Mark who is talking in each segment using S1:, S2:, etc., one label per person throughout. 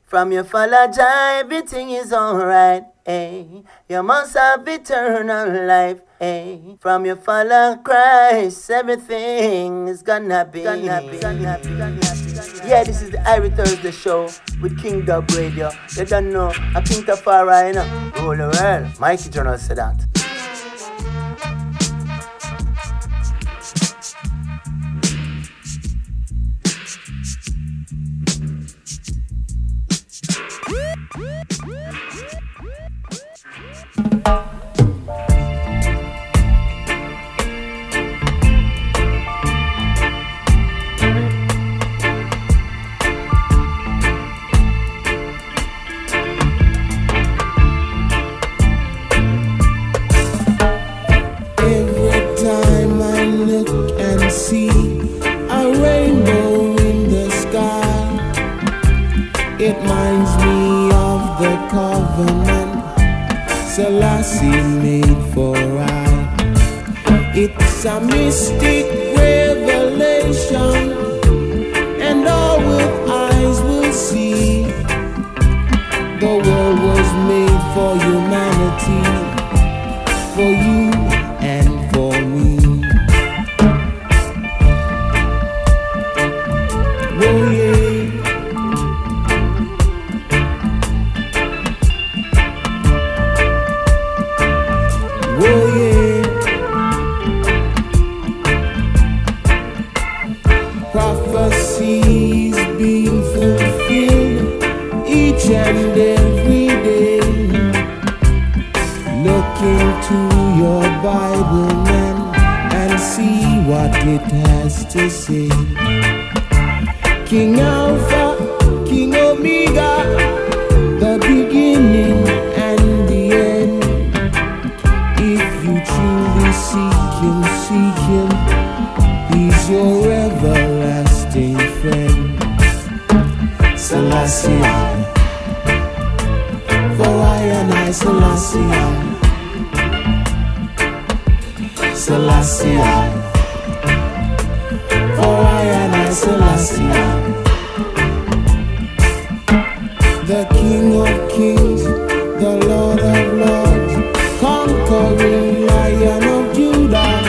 S1: From your Father Jah, everything is alright. Hey, you must have eternal life. Hey, from your Father Christ, everything is gonna be. Yeah, this is the Irie Thursday show with King Dub Radio. You don't know, I King Tafari, you know. Rule the world. Mikey Journal said that.
S2: Selassie made for I. It's a mystic revelation, and all with eyes will see. The world was made for humanity, for you and for me. Oh yeah. Prophecies being fulfilled each and every day. Look into your Bible, man, and see what it has to say. King Alpha, King Omega, the beginning and the end. If you truly seek him, he's your everlasting friend. Selassie, for I and I, Selassie, Selassie, for I and I, Selassie, the King of Kings, the Lord of Lords, conquering Lion of Judah.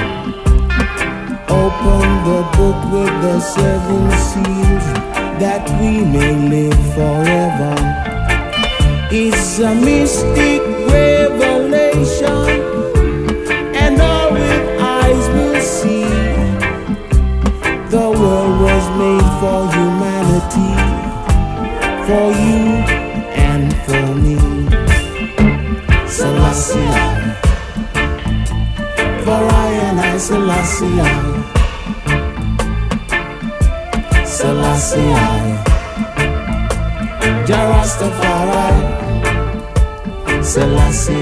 S2: Open the book with the 7 seals, that we may live forever. It's a mystic revelation, and all with eyes will see. The world was made for humanity, for you and for me. Selassie, for I and I, Selassie, Selassie, Jah Rastafari, Selassie.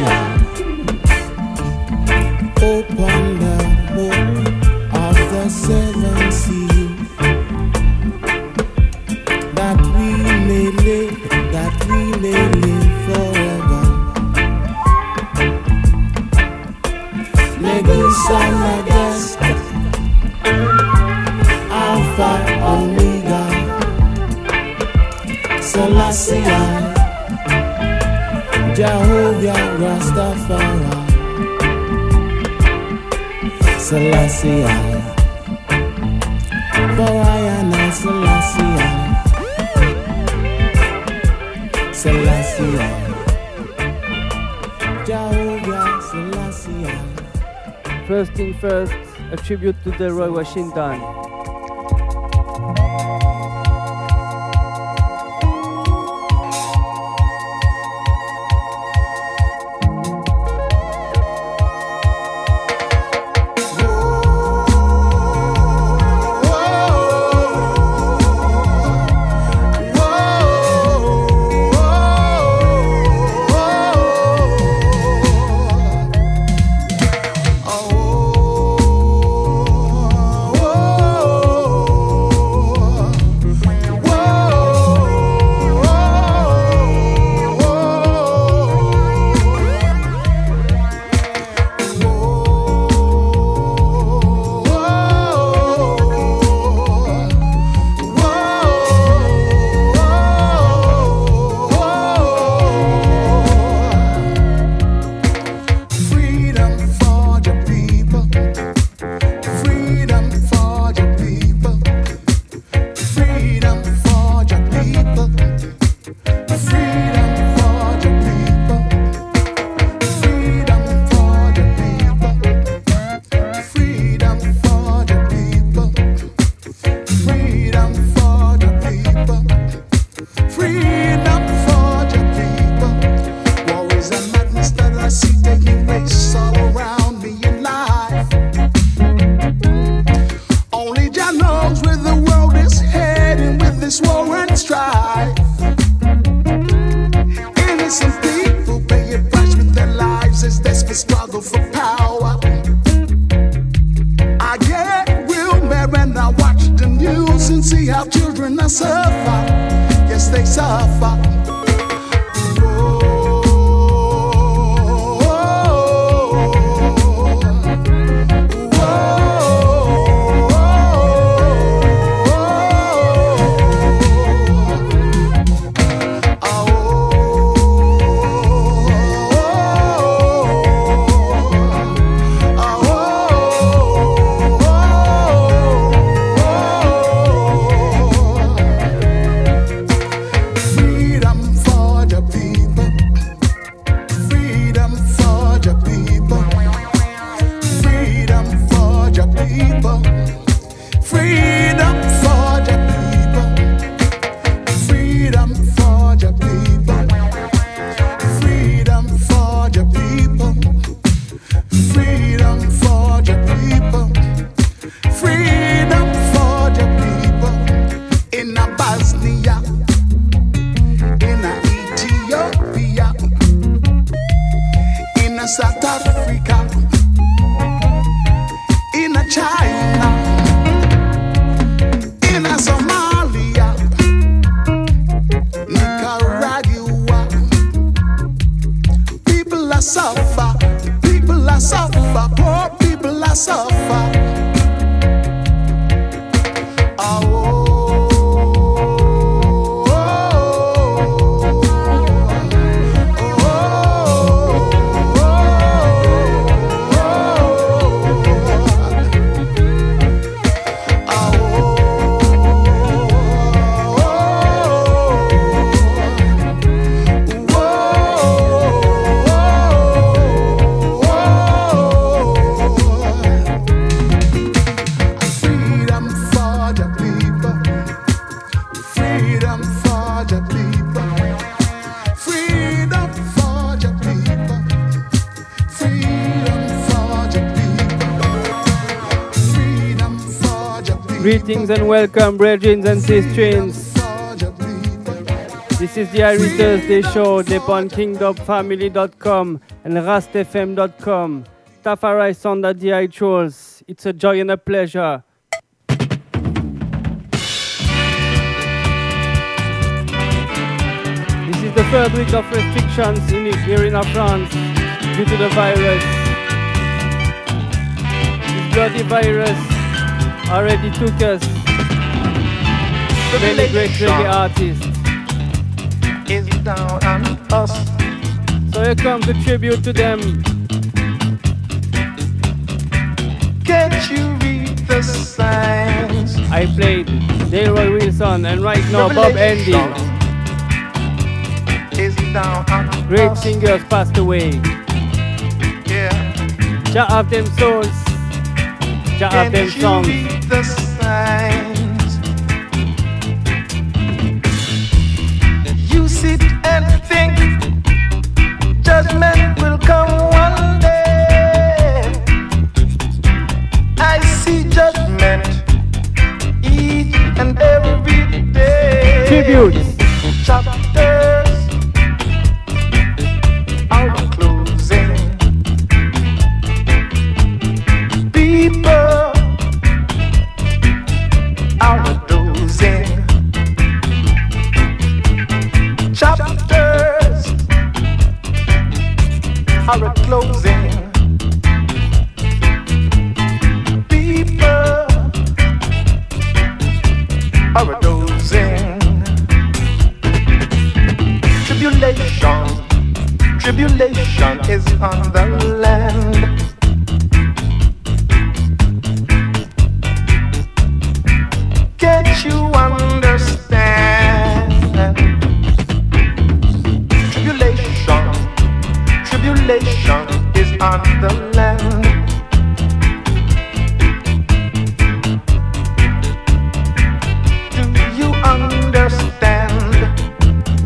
S2: Open the book of the 7 seals, that we may live forever. Medusa, Majesty, Alpha, Omega, Selassie, Jehovah Rastafari, Selassie, for I and I, Selassie, Selassie, Jehovah Selassie.
S3: First thing first, a tribute to Delroy Washington.
S2: Oh freedom for the people. War is a madness that I see taking place all around me in life. Only Jah knows where the world is heading with this war and strife. Innocent people pay a price with their lives as desperate struggle for power. I get Wilmer and I watch the news and see how children are suffer. Yes, they suffer. South Africa, in China, in Somalia, Nicaragua. People are suffer, poor people are suffer.
S3: Greetings and welcome, brethren and sisters. This is the Irish Thursday show, upon kingdomfamily.com and rastfm.com. Tafari Sonda DI Trolls. It's a joy and a pleasure. This is the third week of restrictions here in France due to the virus. This bloody virus already took us many great reggae artists.
S4: Is down on us.
S3: So here comes a tribute to them.
S4: Can't you read the signs?
S3: I played Delroy Wilson and right now Bob Andy.
S4: Is down on
S3: Great
S4: us.
S3: singers passed away.
S4: Yeah.
S3: Jah have them souls. Jah have them songs.
S4: Can't you read the signs? You sit and think judgment will come one day. I see judgment each and every day.
S3: Tributes.
S4: Chapters are closing. People are dozing. Chapters are closing. People are dozing. Tribulation is on the land. Can't you understand? Tribulation is on the land. Do you understand?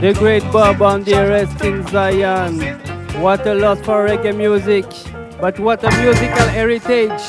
S3: The great Bob on the rest in Zion. What a loss for reggae music, but what a musical heritage.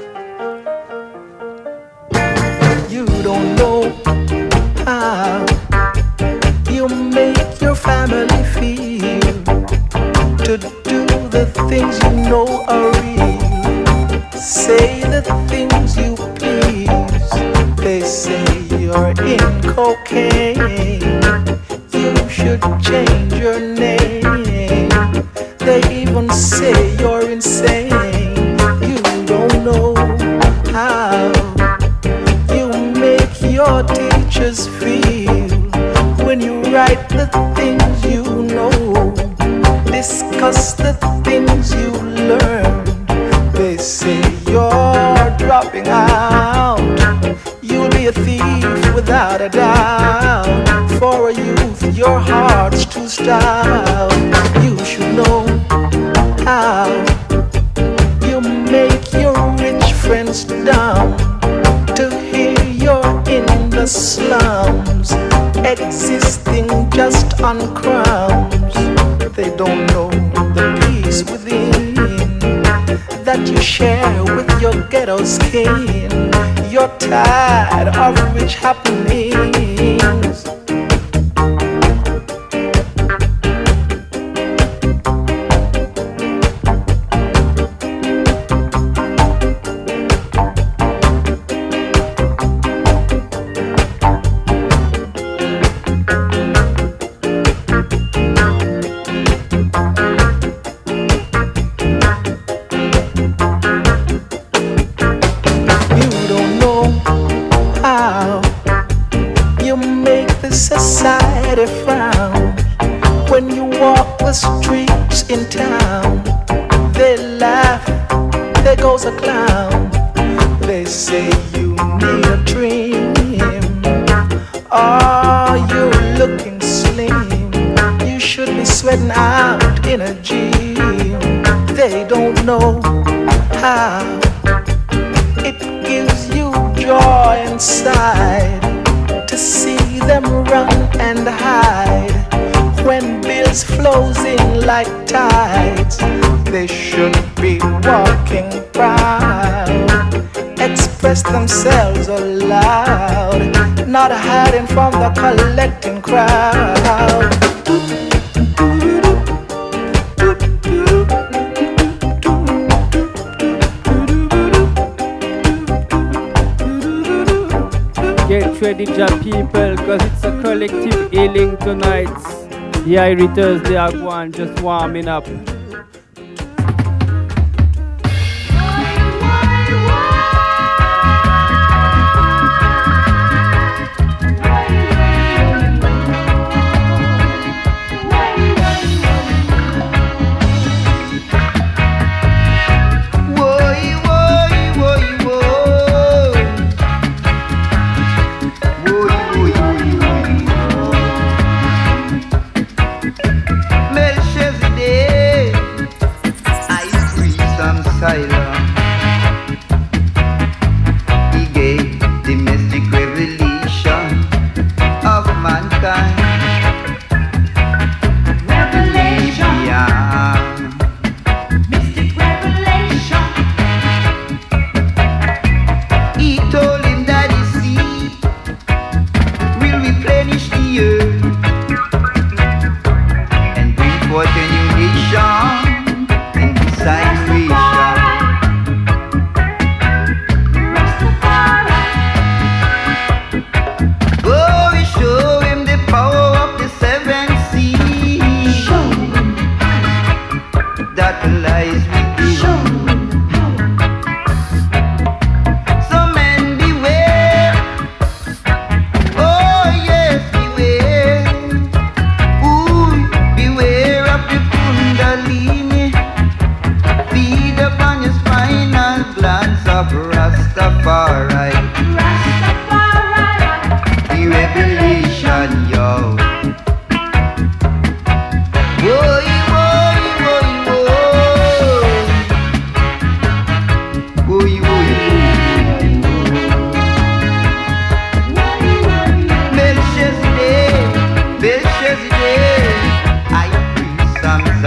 S5: You don't know how you make your family feel, to do the things you know are real, say the things you please. They say you're in cocaine, you should change your name. They even say you're insane. You don't know how you make your teachers feel when you write the things you know, discuss the things you learn. They say you're dropping out, you'll be a thief without a doubt. For a youth, your heart's too stout. You should know how you make your rich friends down, to hear you're in the slums, existing just on crumbs. They don't know the peace within that you share with your ghetto skin. You're tired of rich happenings. Society frown when you walk the streets in town. They laugh, there goes a clown. They say you need a dream. Oh, you're looking slim, you should be sweating out in a gym. They don't know how it gives you joy inside to see them run and hide when bills flows in like tides. They should be walking proud, express themselves aloud, not hiding from the collecting crowd.
S3: Get ready, ja people, cause it's a collective healing tonight. The Iriters, they are going just warming up.
S6: Melchizedek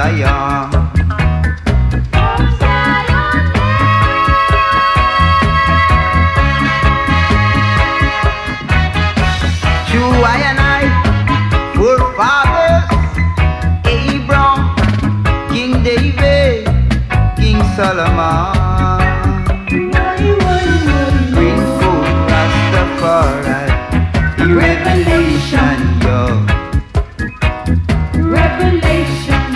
S6: Zion. True, I and I, forefathers, Abraham, King David, King Solomon. Bring forth Rastafari, the revelation, yo.
S7: Revelation,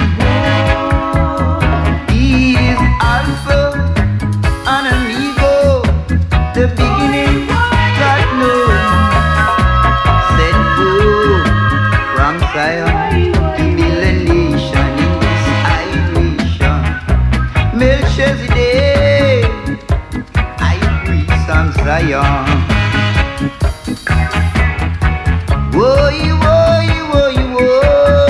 S6: He is Alpha and Omega, the beginning, God knows. Sent forth from Zion to build a nation in this isolation. Melchizedek, high priest from Zion. Woy, woy, woy, woy.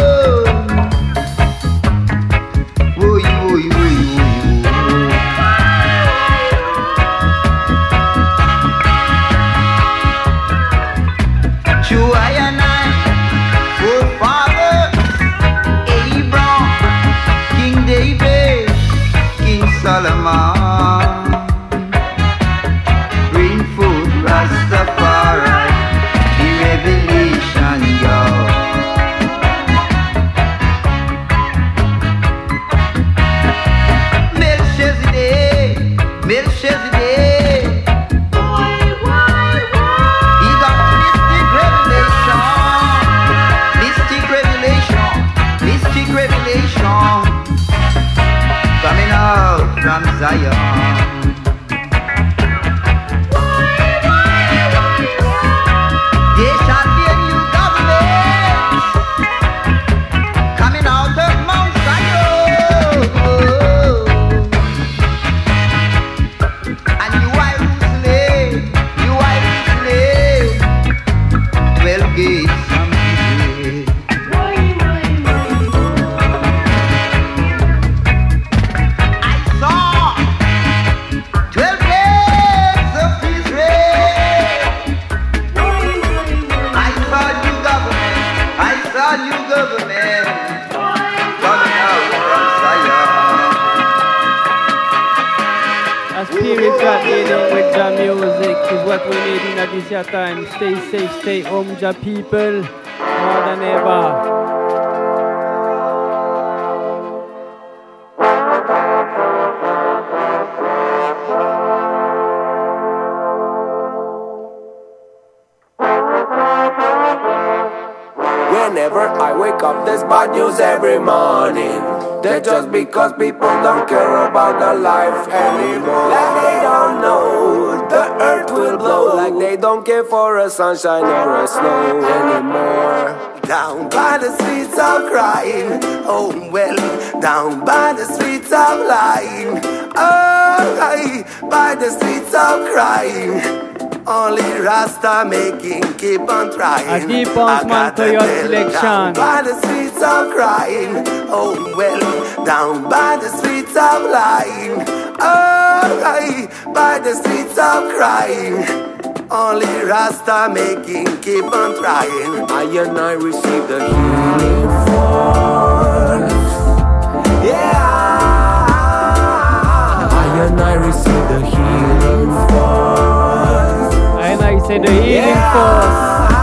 S6: Woy, woy, woy, woy, woy. True, I and I, forefathers, Abraham, King David, King Solomon. Bring forth Rastafari, the revelation, yo. Melchizedek, Melchizedek, he got mystic revelation, mystic revelation, mystic revelation, coming out from Zion. There shall be a new government coming out of Mount Zion. And you are Jerusalem, 12 gates from Israel. I saw 12 gates of Israel. I saw new government. I saw new government coming out from Zion.
S3: A spirit got dealing with Ja music is what we need in this year time. Stay safe, stay home, Ja people, more than ever.
S8: Whenever I wake up, there's bad news every morning. That's just because people don't care about their life anymore. Like they don't know the earth will blow. Like they don't care for a sunshine or a snow anymore.
S9: Down by the streets of crying, oh well, down by the streets of lying, oh, by the streets of crying. Only Rasta making, keep on trying.
S3: I keep on man to your selection.
S9: Down by the streets of crying, oh well, down by the streets of lying, oh, by the streets of crying. Only Rasta making, keep on trying.
S8: I and I receive the healing force.
S9: Yeah.
S8: I and I receive the healing force.
S3: And I say the healing force.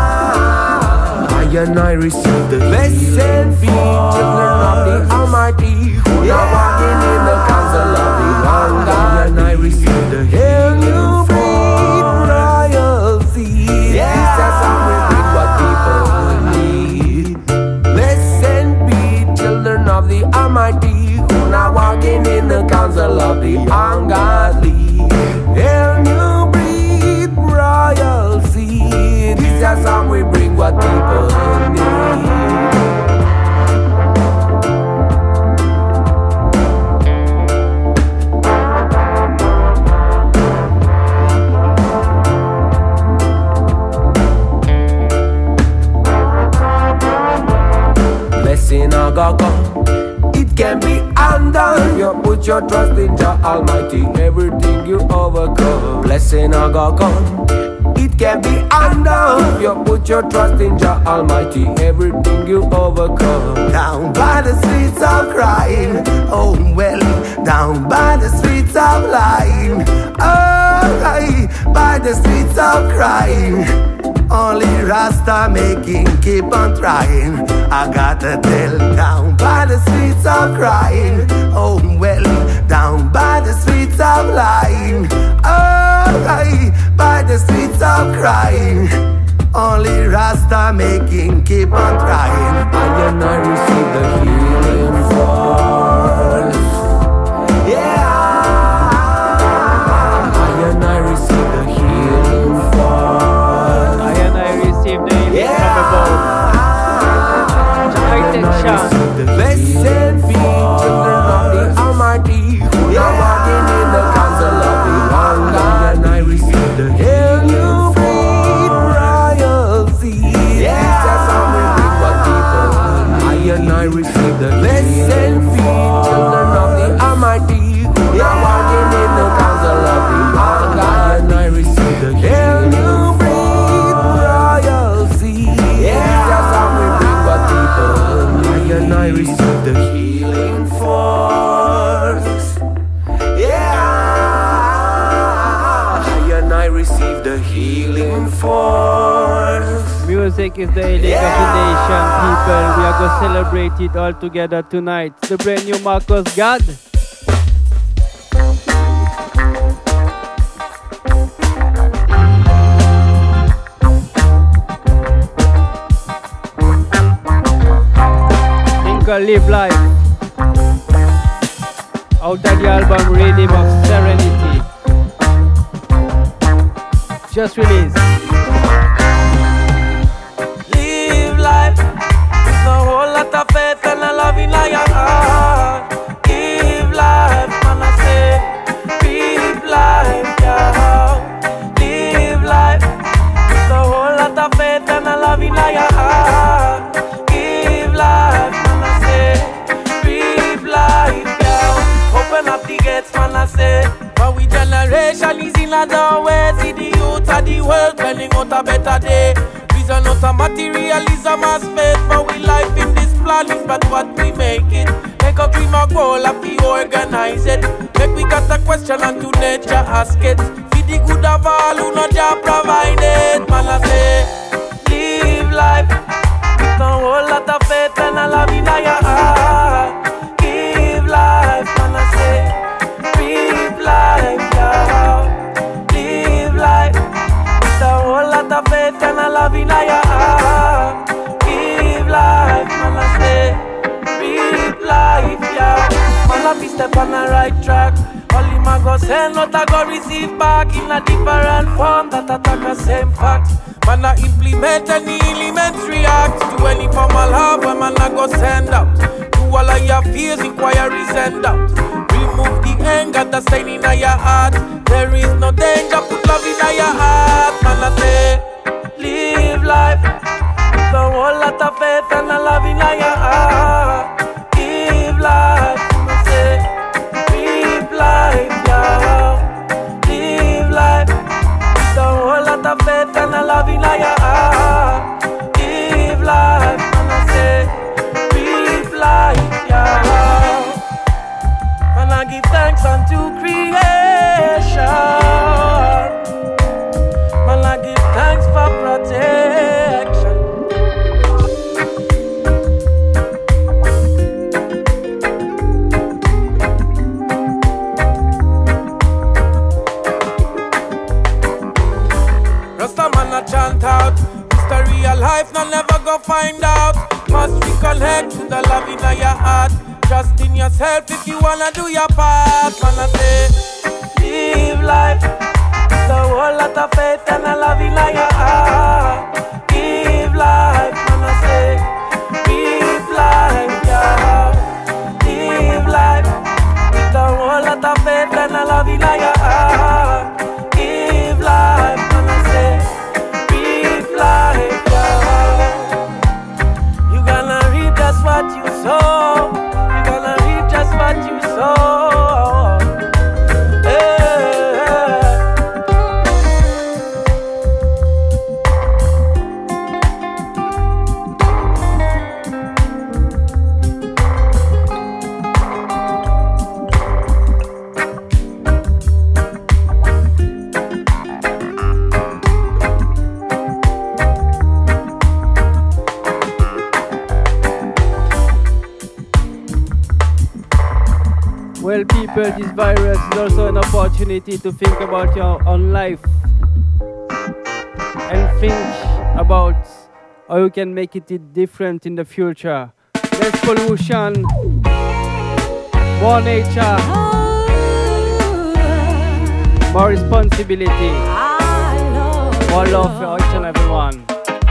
S8: I and I receive the blessed be children of the Almighty, who are walking in the council of the Lord. I and I receive the healing force. Royalty. This is how we bring what people need. Blessed be children of the Almighty, who are walking in the council of the ungodly. Hail new breed royalty. This is how we bring what people need. Blessing a go-go, it can be undone. You put your trust in Jah Almighty, everything you overcome. Blessing a go-go, it can be undone. You put your trust in Jah Almighty, everything you overcome.
S9: Down by the streets of crying, oh well, down by the streets of lying, oh, by the streets of crying. Only Rasta making, keep on trying. I gotta tell, down by the streets of crying, oh well, down by the streets of lying, oh, by the streets of crying. Only Rasta making, keep on trying.
S8: And I receive the healing force. Yeah. And I receive the healing force.
S3: And I receive the healing from above.
S8: The blessed be children of the Almighty, who are walking in the council of the One God. And I receive the healing free royalty. That's how we bring what people. And I receive the blessed be children of the Almighty, who are walking in the council of the One God. And I receive the healing free royalty. That's how we bring what people. And I receive the healing force. Yeah. And I receive the healing force.
S3: Music is the healing of the nation, people. We are going to celebrate it all together tonight. The brand new Marcus God. Live Life out of the album Rhythm of Serenity, just released.
S7: Live life with a whole lot of faith and a love in your heart. Give life, man, I say, live life, yeah. Live life with a whole lot of faith and a love in your heart. Give life, open up the gates, man, I say. For we generation is in a doorway. See the youth of the world planning out a better day. Reason not a materialism as faith. For we life in this plan is but what we make it. Make a dream a goal of we organize it. Make we got a question and to nature ask it. For the good of all who not just provide it. Man, I say, live life with a whole lot of faith and a love in your heart. Give life, man, I say, live life, yeah. Live life with a whole lot of faith and a love in your heart. Give life, man, I say, live life, yeah. Man, I be step on the right track. All him a go send, not a go receive back in a different form that attack the same fact. Man, I implement any elementary act to any formal love when man I go send out. All of your fears, inquiries and doubt. Remove the anger that's staying in your heart. There is no danger, put love in your heart. Man, I say, live life with a whole lot of faith and a love in your heart. Give life, man, I say, live life, yeah. Live life with a whole lot of faith and a love in your heart. Give life, man, I say, life, yeah. And I give thanks unto creation. Man, I give thanks for protection. Rasta man a chant out. Mystery of life, no never go find out. Must reconnect to the love in your heart. Trust in yourself if you wanna do your part. Man, I say, live life with a whole lot of faith and a love in your heart. Give life, man, I say, live life, yeah. Live life with a whole lot of faith and a love in your heart. Give life, man, I say, live life, yeah. You gonna reap just what you sow. You gonna reap just what you sow.
S3: Well, people, this virus is also an opportunity to think about your own life and think about how you can make it different in the future. Less pollution, more nature, more responsibility, more love for each and everyone.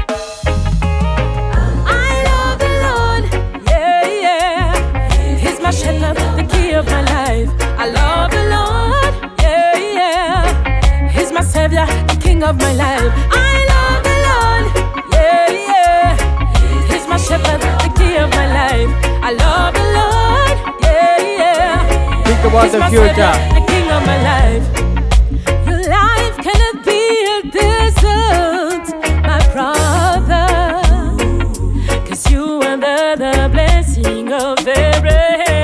S10: My shepherd, the key of my life. I love the Lord, yeah, yeah. He's my savior, the king of my life. I love the Lord, yeah, yeah. He's my shepherd, the key of my life. I love the Lord, yeah, yeah.
S3: Think about
S10: He's
S3: the
S10: my
S3: future.
S10: Savior, the king of my life. Your life cannot be a desert, my brother, 'cause you under the blessing of Abraham.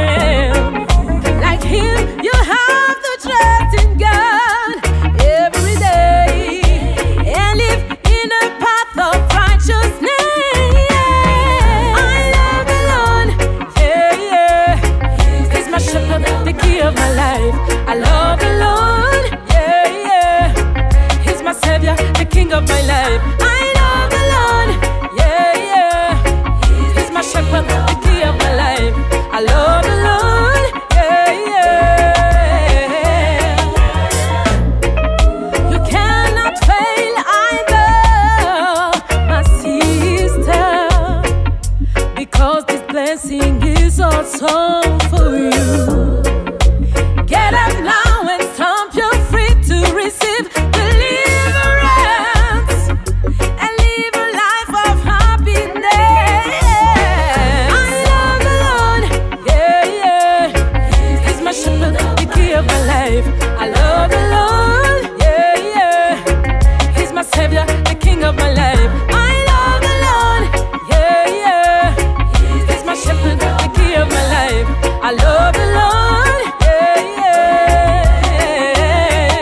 S10: Like him, you have to trust in God every day and live in a path of righteousness. I love the Lord, yeah, yeah. He's my shepherd, the key of my life. I love the Lord, yeah, yeah. He's my savior, the king of my life. I love the Lord, yeah, yeah. He's my shepherd, the key of my life. I love the Lord, yeah, yeah. You cannot fail either, my sister, because this blessing is also for you. Get up now and stomp your feet to receive deliverance and live a life of happiness. I love the Lord, yeah, yeah. He's my shepherd, the key of my life. I love the Lord, yeah, yeah. He's my savior, the king of my life. I love the Lord, yeah, yeah. He's my shepherd, the key of my life. I love the Lord, yeah, yeah.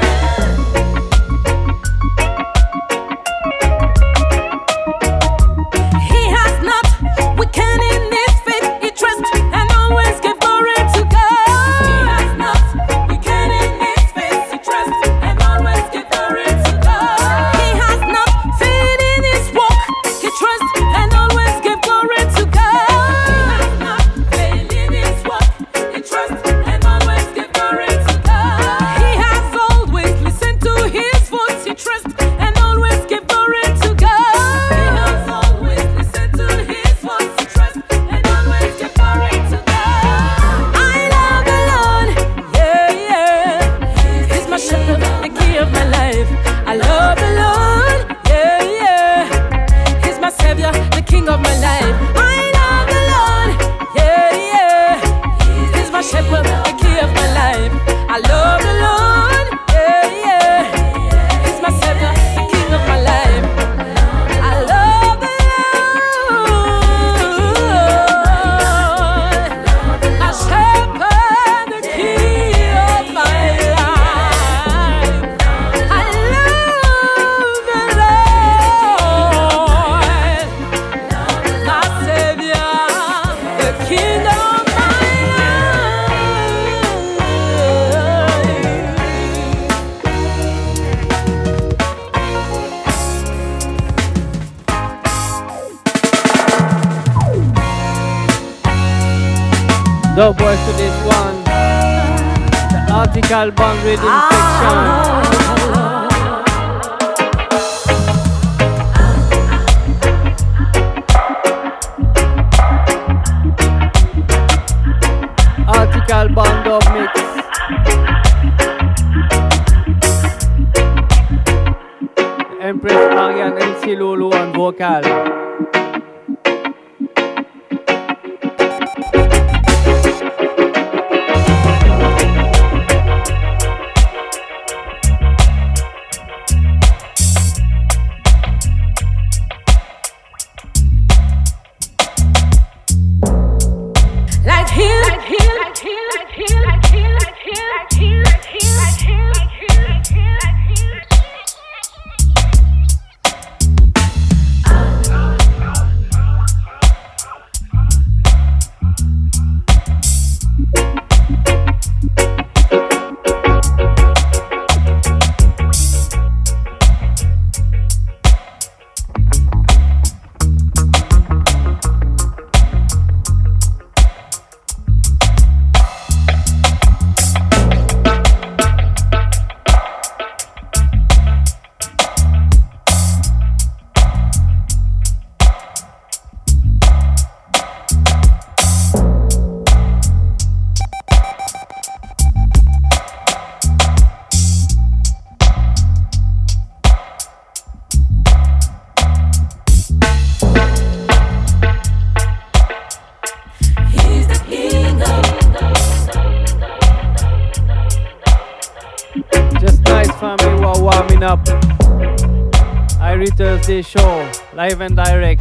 S10: He has not weakened in his faith. He trusts and always gives glory to God. He has not weakened in his faith. He trusts and always gives glory to God. He has not failed in his walk. He trusts and always gives glory to God. He has not failed in his walk. He trusts and always gives glory to God. He has always listened to his voice. He trusts and always gives glory to God. He has always listened to his voice. He trusts and always gives glory to God. I love the Lord, yeah, yeah. He's my shepherd, the key of my life. I love the Lord, yeah, yeah. He's my savior, the king of my life. I love the Lord, yeah, yeah. He's my shepherd, the key of my life. I love the Lord, yeah, yeah. He's my savior, the king of my life. I love the Lord, my shepherd, the key of my life. I love the Lord, my savior, the king of my
S3: Dope boys to this one. The article bond reading section. Article bond of mix. Empress Marianne MC Lulu on vocal.
S10: like him.
S3: Wednesday show, live and direct.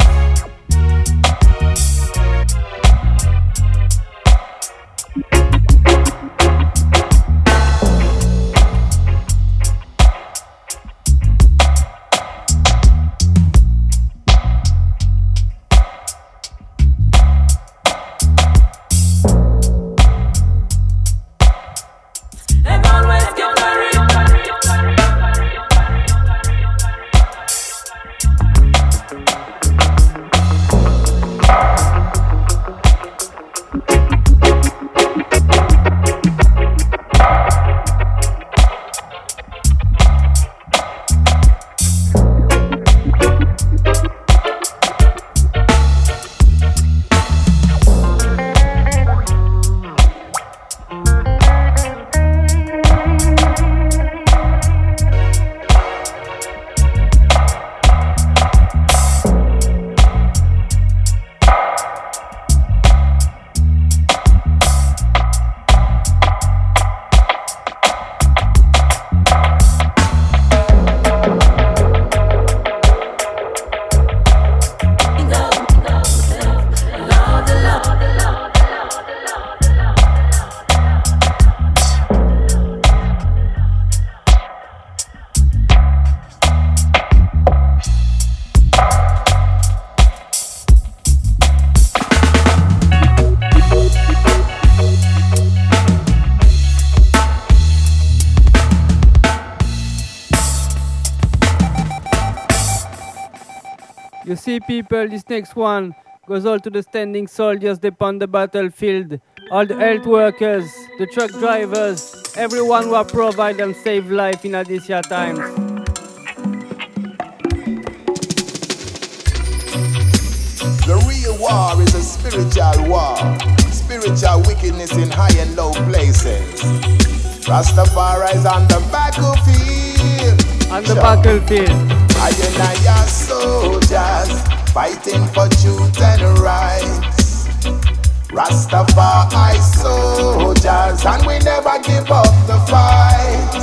S3: You see, people, this next one goes all to the standing soldiers upon the battlefield, all the health workers, the truck drivers, everyone who have provide and save life in these times.
S11: The real war is a spiritual war. Spiritual wickedness in high and low places. Rastafari is on the battlefield.
S3: On the battlefield.
S11: I and I soldiers fighting for truth and rights. Rastafari soldiers, and we never give up the fight.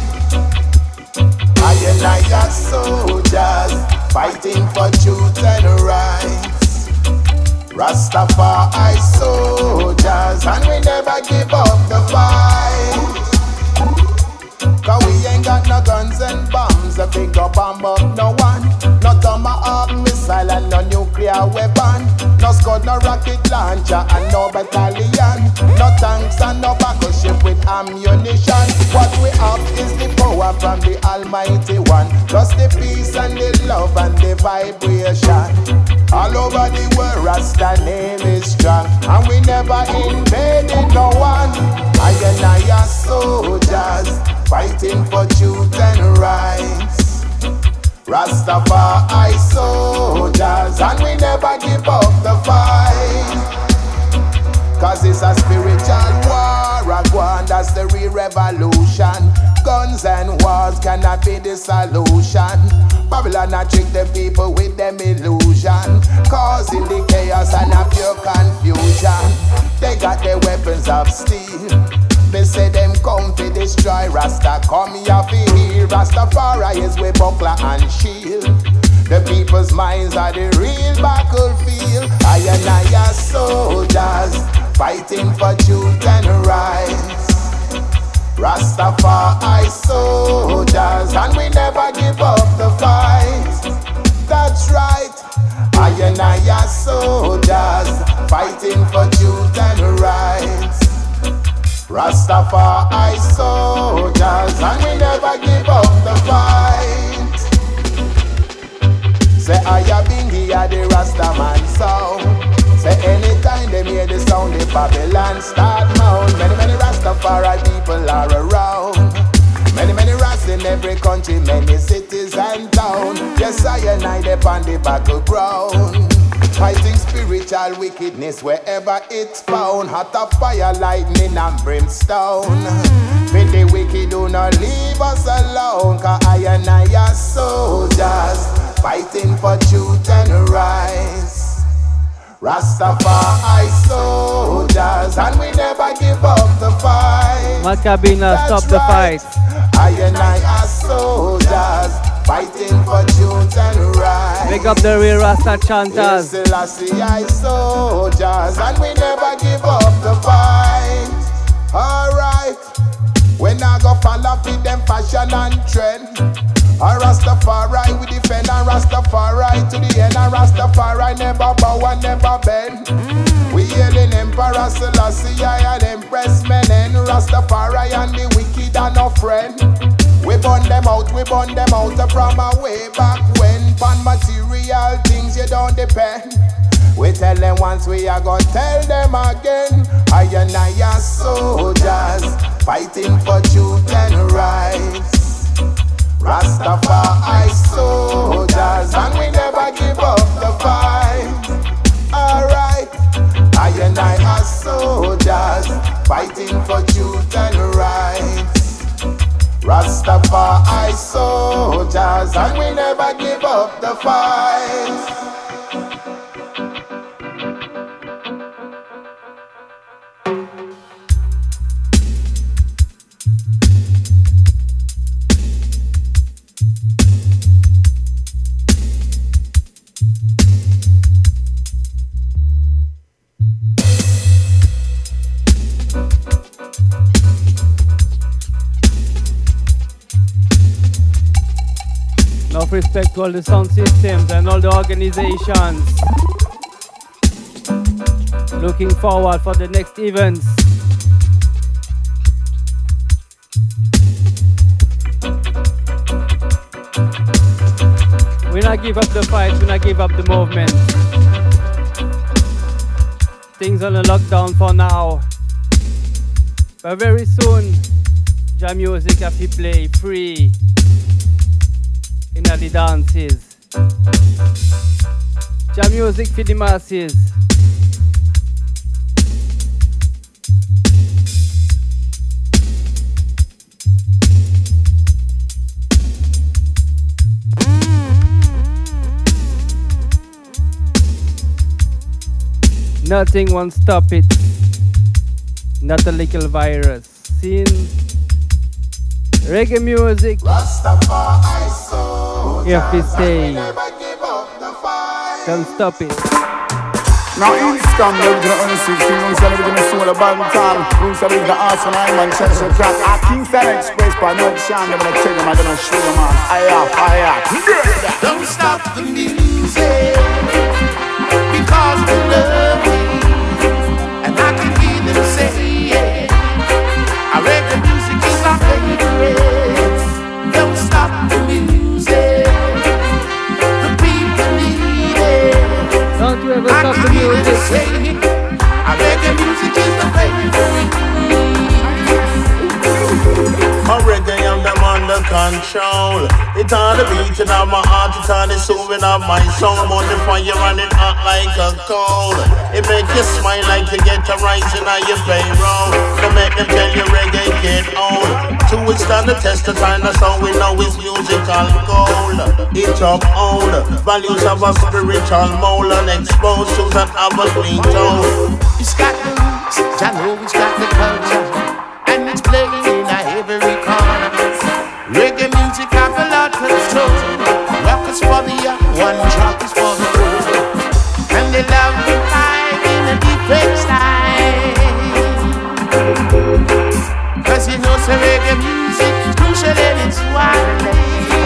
S11: I and I soldiers fighting for truth and rights. Rastafari soldiers, and we never give up the fight. Cause we ain't got no guns and bombs, a big up bomb up no one. No tomahawk missile and no nuclear weapon. No Scud, no rocket launcher and no battalion. No tanks and no battleship with ammunition. What we have is the power from the Almighty One, plus the peace and the love and the vibration. All over the world, Rasta name is strong, and we never invaded no one. I and I soldiers fighting for truth and rights. Rastafari soldiers, and we never give up the fight. Cause it's a spiritual war, a one, that's the real revolution. Guns and wars cannot be the solution. Babylon a trick the people with them illusion, causing the chaos and a pure confusion. They got their weapons of steel. They say them come to destroy Rasta, come here for heal. Rastafari is with buckler and shield. The people's minds are the real battlefield. I and I soldiers fighting for truth and rights. Rastafari soldiers, and we never give up the fight. That's right. I and I soldiers fighting for truth and rights. Rastafari soldiers, and we never give up the fight. Say I have been here the Rastaman sound. Say anytime they hear the sound, the Babylon start mound. Many Rastafari people are around. Many Ras in every country, many cities and town. Yes, I and I upon the battleground, fighting spiritual wickedness wherever it's found. Hot of fire, lightning and brimstone. For the wicked do not leave us alone. Cause I and I are soldiers fighting for truth and rights. Rastafari soldiers, and we never give up the fight.
S3: Macabina, stop the fight.
S11: I and I are soldiers fighting for truth and right.
S3: Make up the real Rasta chanters.
S11: Yes, Selassie, I soldiers, and we never give up the fight. Alright, when I go follow with them fashion and trend, a Rastafari we defend, a Rastafari to the end, a Rastafari never bow and never bend. We hailing Emperor Selassie and Empress Menen, Rastafari and the wicked are no friend. We burn them out from a way back when. Pan material things you don't depend. We tell them once, we are gonna tell them again. I and I are soldiers, fighting for truth and rights. Rastafari soldiers, and we never give up the fight. Alright, I and I are soldiers, fighting for truth and rights. Rastafari soldiers, and we never give up the fight.
S3: Enough respect to all the sound systems and all the organizations. Looking forward for the next events. We not give up the fight, we not give up the movement. Things on a lockdown for now. But very soon, jam music have to play free in the dances. Jam music for the masses. Nothing won't stop it. Not a little virus. Seen reggae music. Here we stay. Don't stop it.
S12: Now in scandal, we're gonna earn 16 months and we're gonna soul a bad time. Rooms are the arts and I'm on chest of crack. I Kingston Express, but no shine, I'm gonna tell them, I'm gonna show them on. Fire.
S13: Don't stop the music, because we love you. And I can hear them say, I reggae music is our favorite. Don't stop the music, the people need it.
S3: Don't you ever stop the music.
S13: I reggae music is the favorite.
S14: My reggae and them under control. It's all the beating of my heart, it's all the soothing of my soul. More the fire running hot like a coal. It make you smile like you get a rising on your payroll. To make them tell you reggae get old. To withstand the test of time, that's how we know it's musical gold. It's up old, values of a spiritual mold. And exposed to that have a clean tone.
S13: It's got the roots, I know it's got the culture, and it's playing in every corner. Reggae music have a lot to show. Rock is for the young, one drop is for the old. And they love the vibe in a different style. Cause you know some reggae music is crucial and it's wild.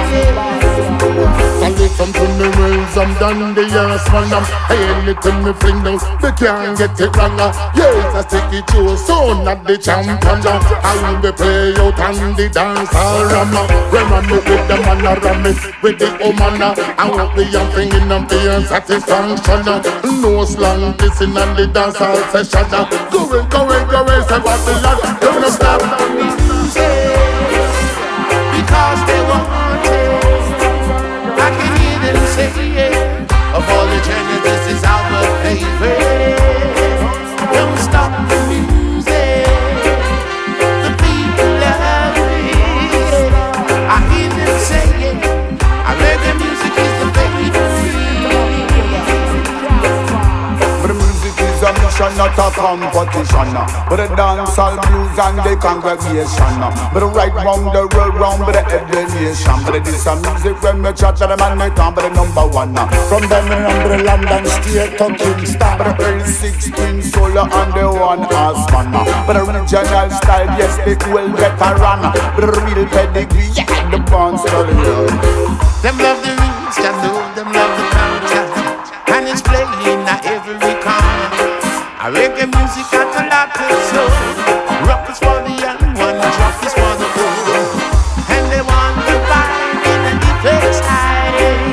S12: I live from the rails, I'm done the ass man. I'm anything me fling down, they can't get it wrong. Yes, I take it to so not the champion. I will be play out on the dance hall rama. Run me with the man, run me with the woman. I want the young thing in them being satisfaction. No slang, listen on the dance hall session. Go away, say what the lad, don't stop the music,
S13: because they want it. I can hear them say, of all the genders, this is our favorite. Don't stop the music, the people love it. I hear them say, I reggae music is the favorite.
S12: but the music is a mission.
S11: competition, not a competition. But the dancehall blues and the congregation. But right round the world round, but the every nation. But this a music when we chat to the man, they can't be the number one. From Birmingham to the London State to Kingston. But the early 16 solo and the one horseman. But the regional style, yes, they well veteran. But the real pedigree, yeah, the born stallion.
S13: Them love the roots, you know, them love the culture. And it's playing at every corner. A reggae music got a lot of soul. Rock is for the young one, drop is for the old. And they want to find in a different style.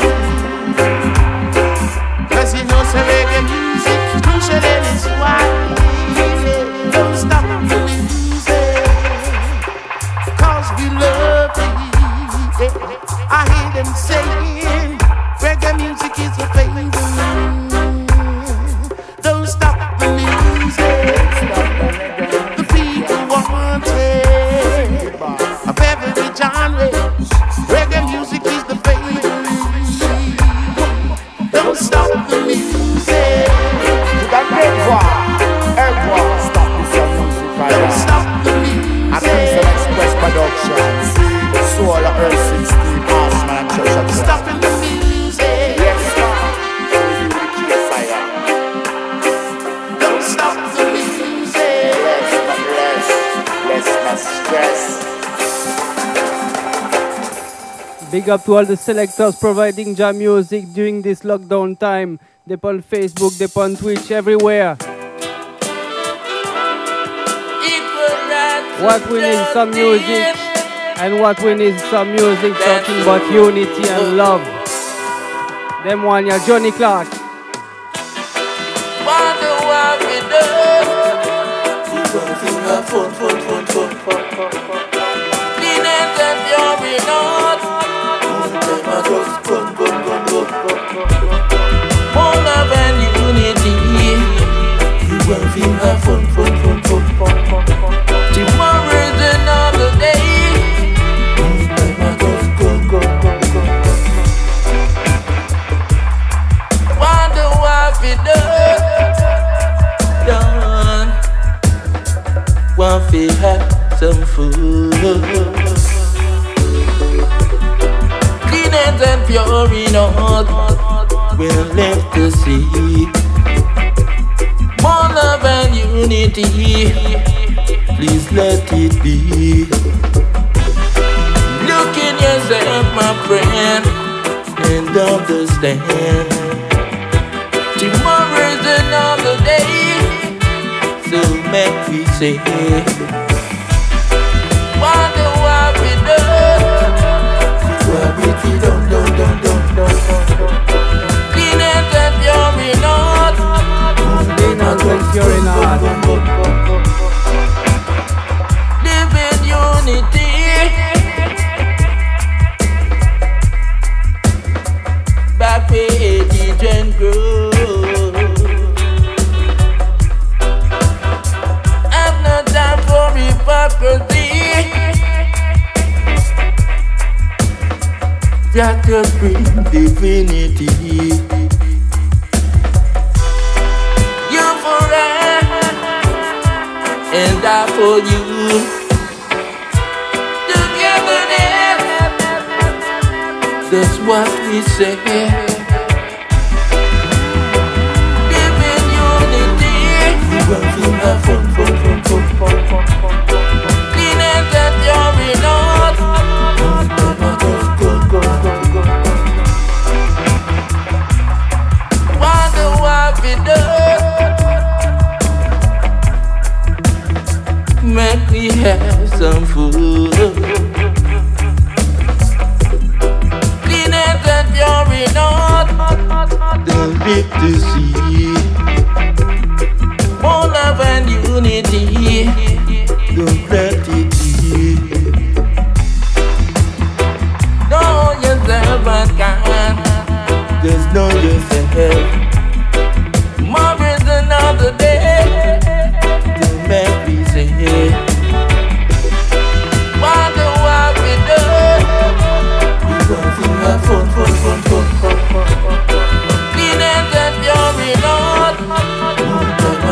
S13: Cause you know, so reggae music is crucial and it's wild. Don't stop the music, cause we love it. I hear them saying reggae music is a favorite. Don't stop the music. The people want it. Of every genre, reggae music is the favorite. Don't stop the music. Don't stop the music.
S11: I think Express Productions. Soul Earth 16, Horseman and Church of Christ.
S13: Stopping the music.
S11: Yes, ma'am.
S13: Don't stop the music.
S11: Bless my stress.
S3: Big up to all the selectors providing jam music during this lockdown time. They're on Facebook, they're on Twitch, everywhere. What we need some music, and what we need some music talking about unity and love. Them one, yeah, Johnny Clark.
S7: Wonder what we do. Cleanest and pure we not. More love and unity. You will feel the fun. Tomorrow's another day. Wonder what we done. Want to have some food. Clean and pure in heart. We'll live to see more love and unity. Please let it be. Look in yourself, my friend, and understand. Tomorrow's another day, so make we say, wonder what we done. What we done. Clean and pure in heart.
S3: Clean and pure in heart.
S7: Back where the trend grows. I've no time for hypocrisy. Just to bring divinity. You for I, and I for you. That's what we say. Live in unity. We will feel the fun. Clean and pure in heart. Wonder what we done. Make we have some food. Don't live to see more love and unity. Don't let it be. Know yourself and kind. Just know yourself. Tomorrow's another day. Don't make me say, wonder what we done. We gon' feel the fun. Clean and pure in heart.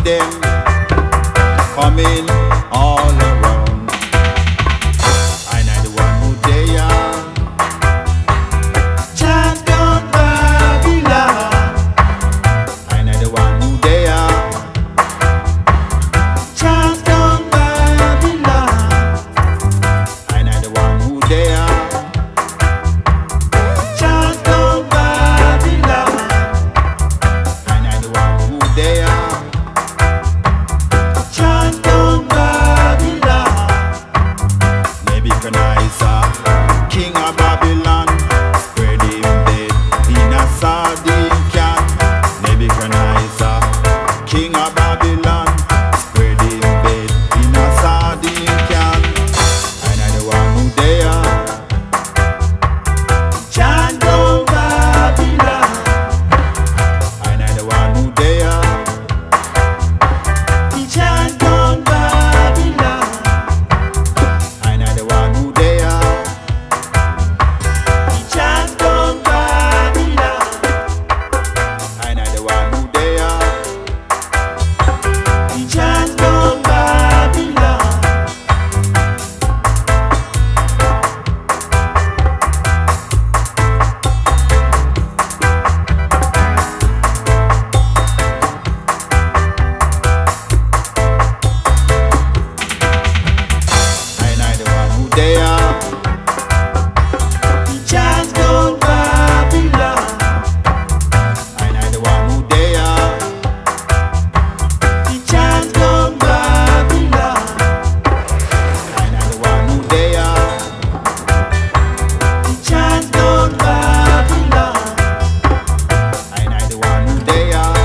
S15: them coming all around. I know the one who they are.
S2: Chant down Babylon.
S15: I know the one who they are.
S2: Chant down Babylon.
S15: I know the one who they are.
S2: Chant down Babylon.
S15: I know the one who they are.
S2: Chant down Babylon.
S15: Nebuchadnezzar, king of Babylon, spread him dead in a sardine can. Nebuchadnezzar, king of Babylon, spread him dead in a sardine can. I know the one who they are.
S2: Chant down Babylon.
S15: I know the one who they are.
S2: Chant down Babylon.
S15: I know the one who they are.
S2: Chant down Babylon.
S15: I know the one who they are.
S2: Chant down Babylon.
S15: I know the one who they are.
S2: Chant down Babylon.
S15: I know the one who they are.
S2: Chant down Babylon.
S15: I know the one who they are.
S2: Chant down Babylon.
S15: I know the one who they are.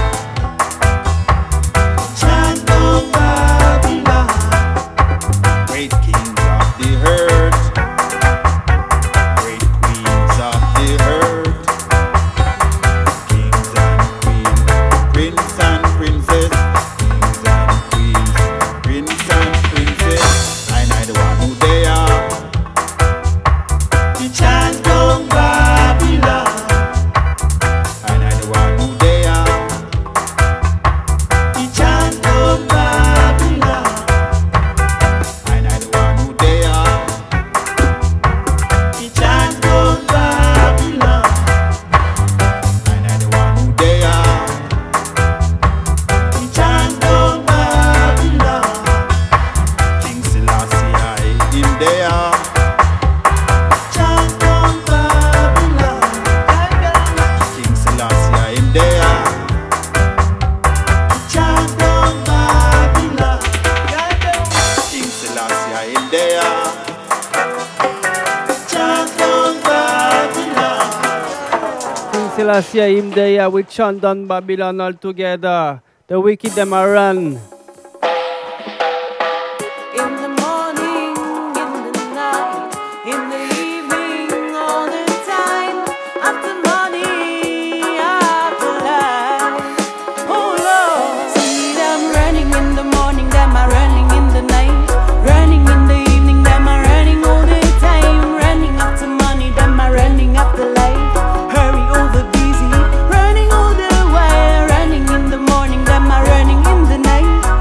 S2: Chant down Babylon.
S15: Great kings of the earth, great queens of the earth, kings and queens, prince and princess, kings and queens, prince and princess. I know the one who they are.
S2: Chant down Babylon.
S15: I know the one who they are.
S2: Chant down Babylon.
S15: I know the one who they are.
S2: Chant down Babylon.
S15: I know the one who they are.
S2: Chant down Babylon.
S15: King Selassie, him they are.
S2: Chant down Babylon.
S15: King Selassie, him they are.
S2: Chant down Babylon.
S15: King Selassie, him they are.
S2: Chant down Babylon.
S3: King Selassie, him there, we chant down Babylon all together. The wicked them a run.
S10: In the morning, in the night, in the evening, all the time, after money, after life. Oh Lord, see them running in the morning, them are running in the night, running in the evening, them are running all the time, running after money, them are running after life. Hurry over busy, running all the while, running in the morning, them are running in the night.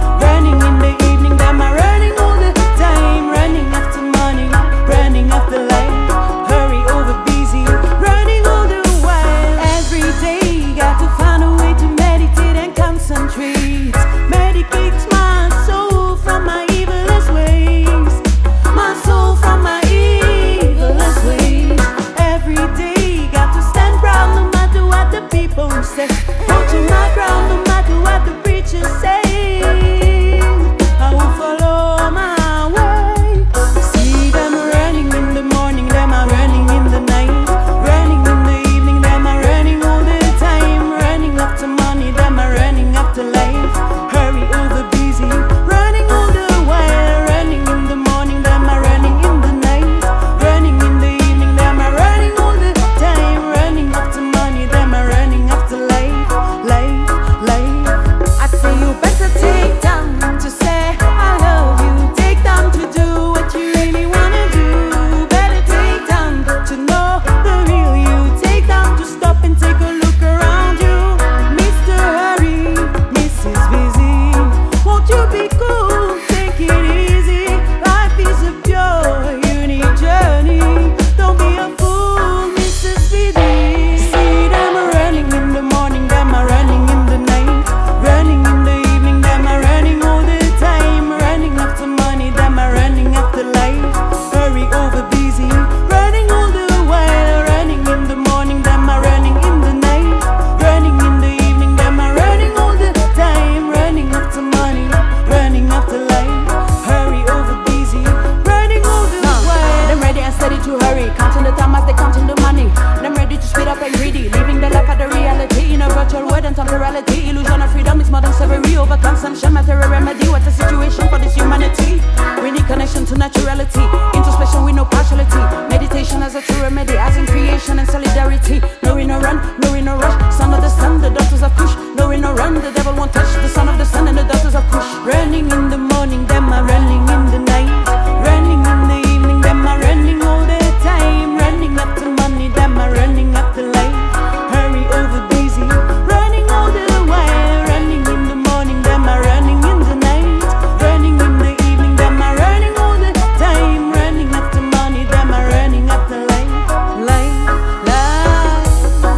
S10: shamatera remedy. What a situation for this humanity. We need connection to naturality, introspection with no partiality. Meditation as a true remedy, as in creation and solidarity. No in no run, no in no rush. Son of the sun, the daughters of Kush. No in no run, the devil won't touch the son of the sun and the daughters of Kush. Running in the morning, them are running in the night. Running in the evening, them are running all the time. Running after money, them are running after life. Hurry over busy, running all the while. Running in the morning, them are running in the night. Running in the evening, them are running all the time. Running after money, them are running after life. Life, life.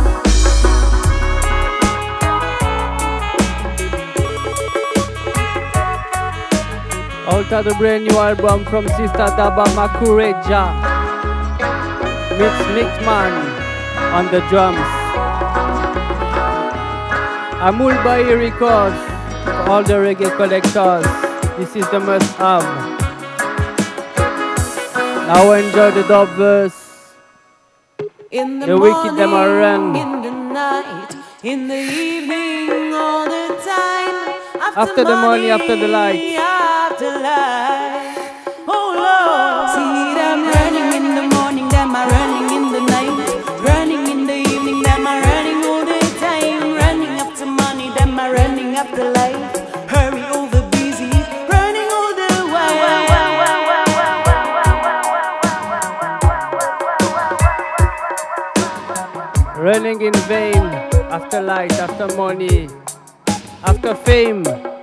S3: Out of the brand new album from Sister Daba Makureja. Mixman on the drums. Amul Bai Records for all the reggae collectors. This is the must have. Now enjoy the dub verse.
S10: In the
S3: The wicked them are run.
S10: in the night, in the evening, all the time.
S3: After the money, after the lights.
S10: After life. Oh Lord. See them running in the morning, them are running in the night. Running in the evening, them are running all the time. Running after money, them are running after life. Hurry over busy, running all the while.
S3: Running in vain, after light, after money, after fame.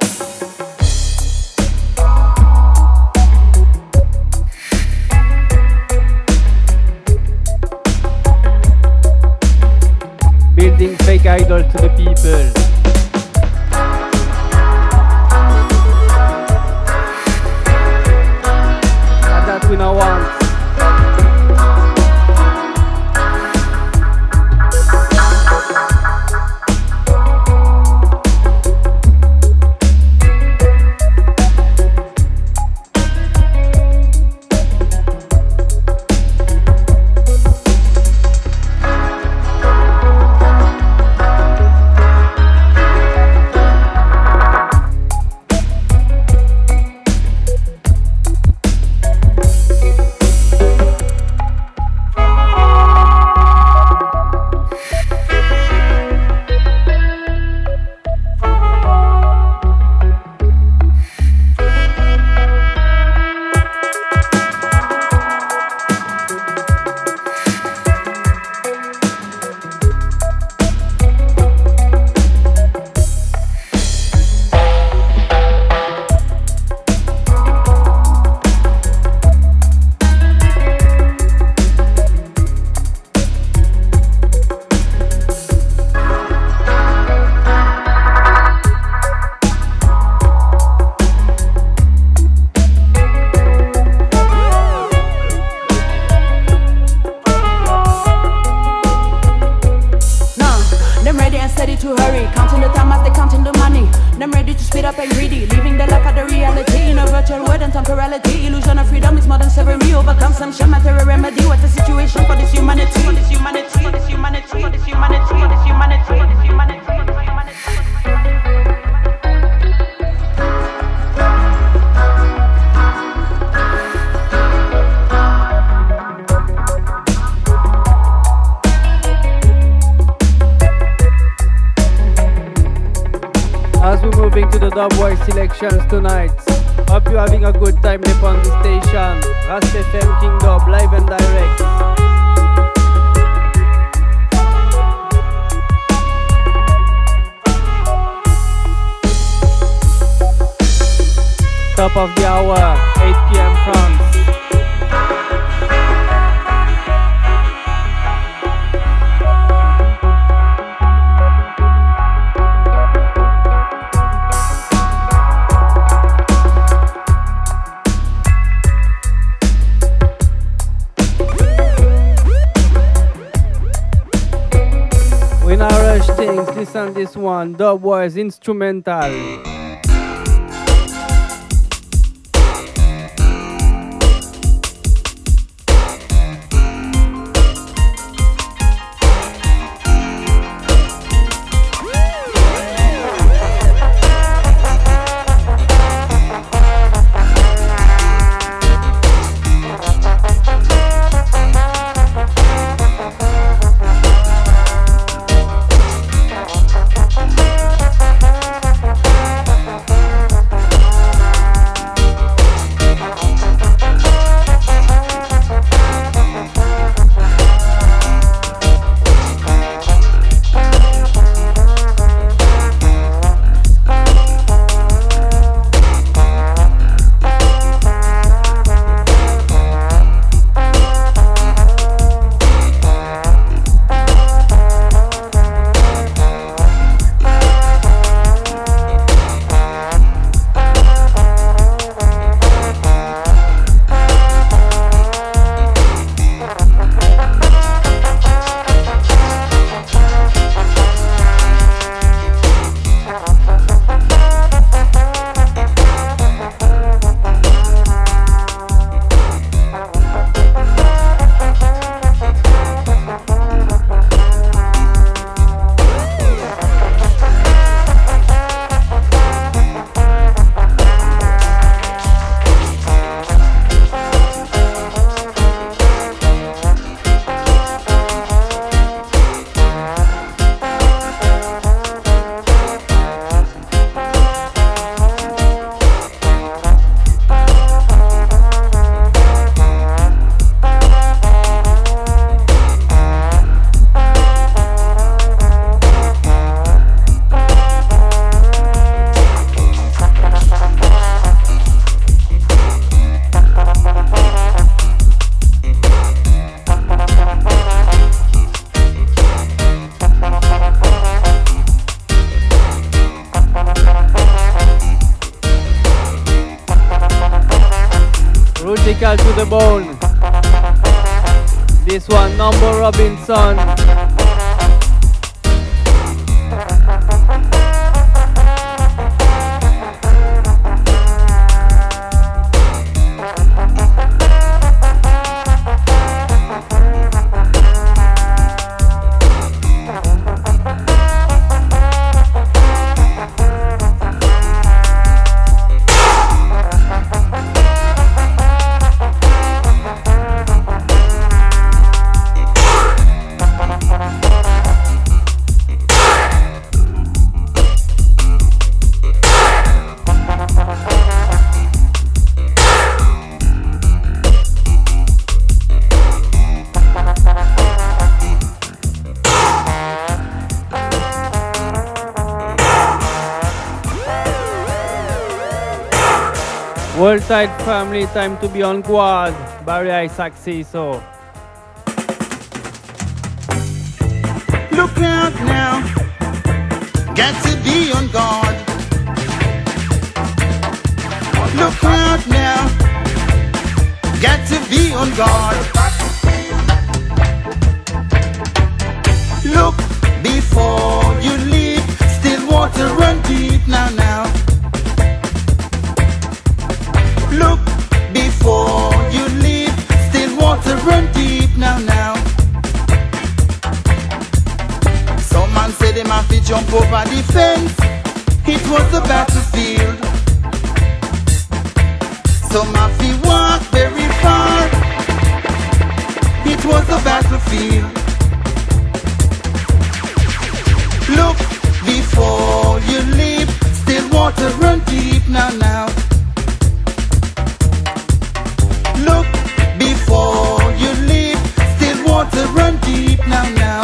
S3: Building fake idols to the people. And that we now want. Dubwise selections tonight. Hope you're having a good time up on the station. Rast FM King Dub, live and direct. Top of the hour, 8 p.m. France. Listen this one, Dubwise instrumental. Classical to the bone. This one, Number Robinson. World Tide family, time to be on guard. Barry Isaac says so.
S16: Look out now, got to be on guard. Look out now, got to be on guard. Look before you leave, still water run deep now. Look before you leave, still water run deep now. Some man say them have to jump over the fence. It was a battlefield. Some have to walk very far. It was a battlefield. Look before you leave, still water run deep now. Look before you leave, still water run deep now.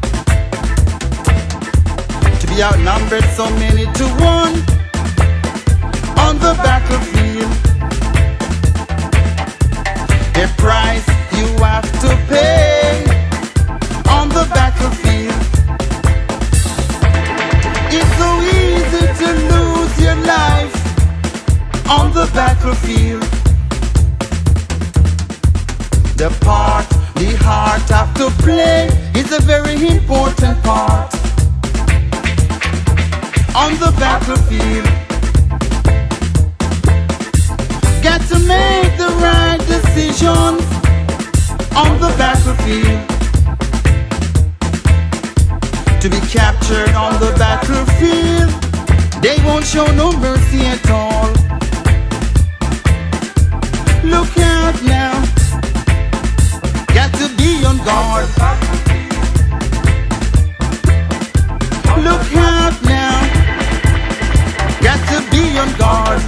S16: To be outnumbered so many to one on the battlefield. The price you have to pay on the battlefield. It's so easy to lose your life on the battlefield. The part the heart have to play is a very important part on the battlefield. Got to make the right decisions on the battlefield. To be captured on the battlefield, they won't show no mercy at all. Look out now, got to be on guard. Look out now, got to be on guard.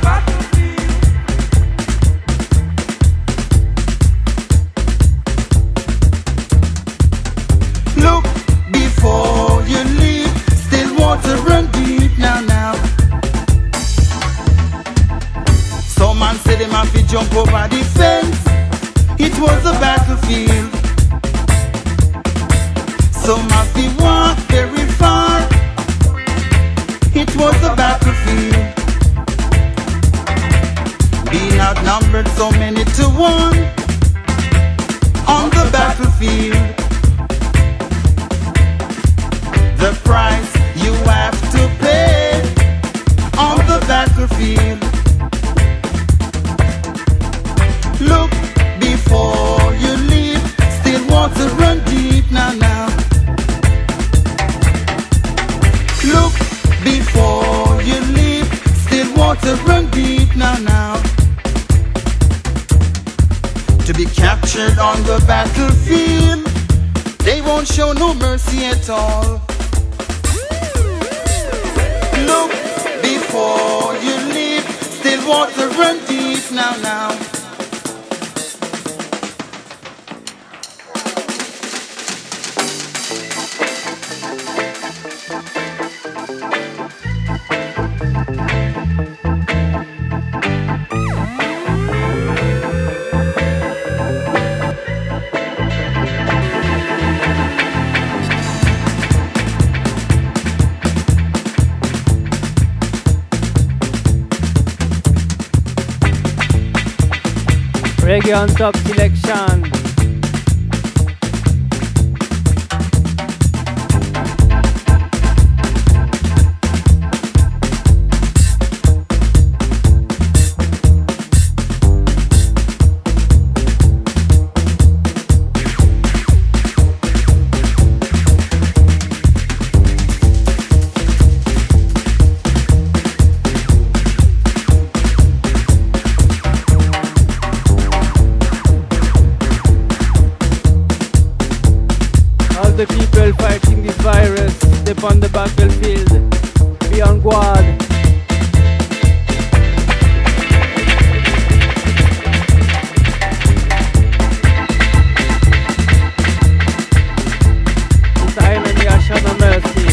S16: Look before you leave, still water run deep now. Some man say them have to jump over the fence. It was a battlefield. Some have to walk very far. It was a battlefield. Being outnumbered so many to one on the battlefield. The price you have to pay on the battlefield. Look before you leave, still water run deep now. Look before you leave, still water run deep now. To be captured on the battlefield, they won't show no mercy at all. Look before you leave, still water run deep now.
S3: Reggae on top selection. The people fighting this virus, step on the battlefield, be on guard. This island here show no mercy.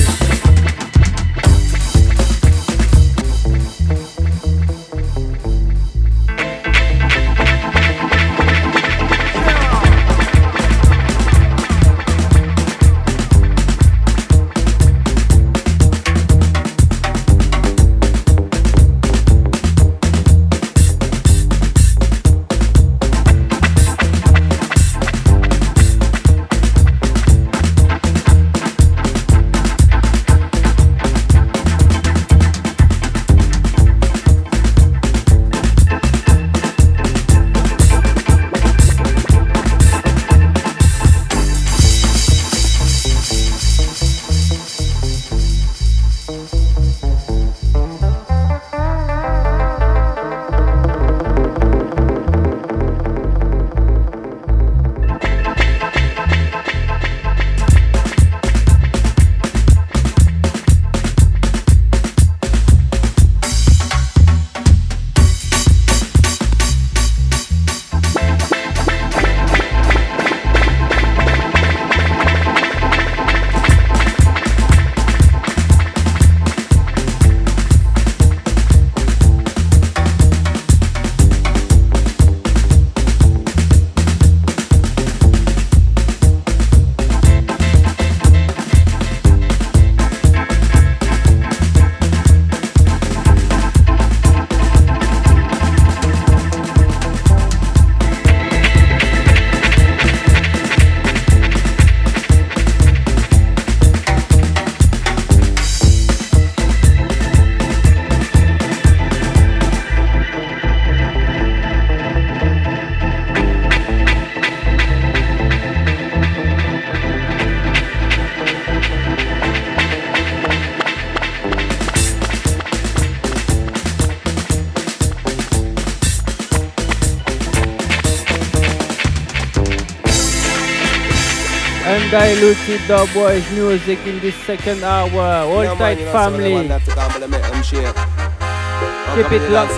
S3: Undiluted Dubwise music in this second hour. Hold tight, family. Keep it locked.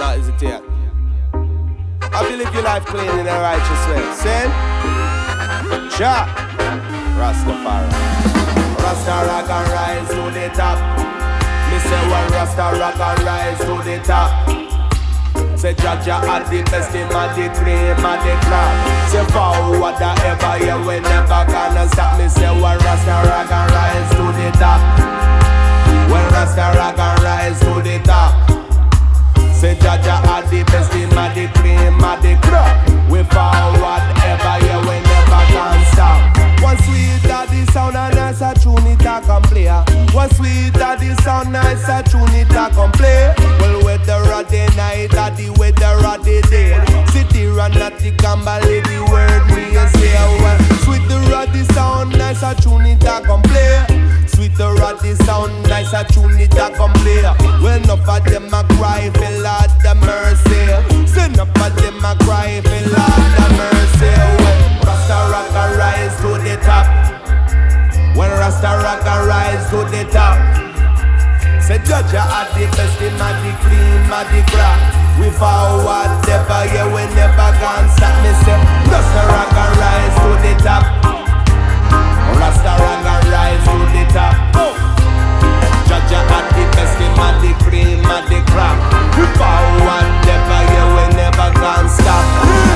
S17: I will live your life clean in a righteous way. Sin? Jah Rastafari. Rasta rock and rise to the top. Me say one Rasta rock and rise to the top. Say Jaja at the best, him at the cream, at the crop. Say forward the ever, yeah, we never gonna stop. Me say one Rasta rock and rise to the top. When Rasta rock and rise to the top. Say Jaja at the best, him at the cream, at the crop. We forward ever, yeah, we never gonna stop. One sweet daddy sound and nice a tune it a can play. One sweet daddy sound nice a tune it a can play. Well, weather at the night, at the weather at the day. City run at the Camberley, the word we say. Well, sweet the raddy sound nice a tune it a can play. Sweet the raddy sound nice a tune it a can play. Well, enough of them a cry for Lord the mercy. Say enough of them a cry for Lord the mercy. Well, Rasta rock and rise to the top. When Rasta rock and rise to the top. Say Jaja at the best, him at the cream, at the crop. We forward never, yeah, we never gonna stop. Me say Rasta rock and rise to the top. Rasta rock and rise to the top. Jaja at the best, him at the cream, at the crop. We forward never, yeah, we never gonna stop.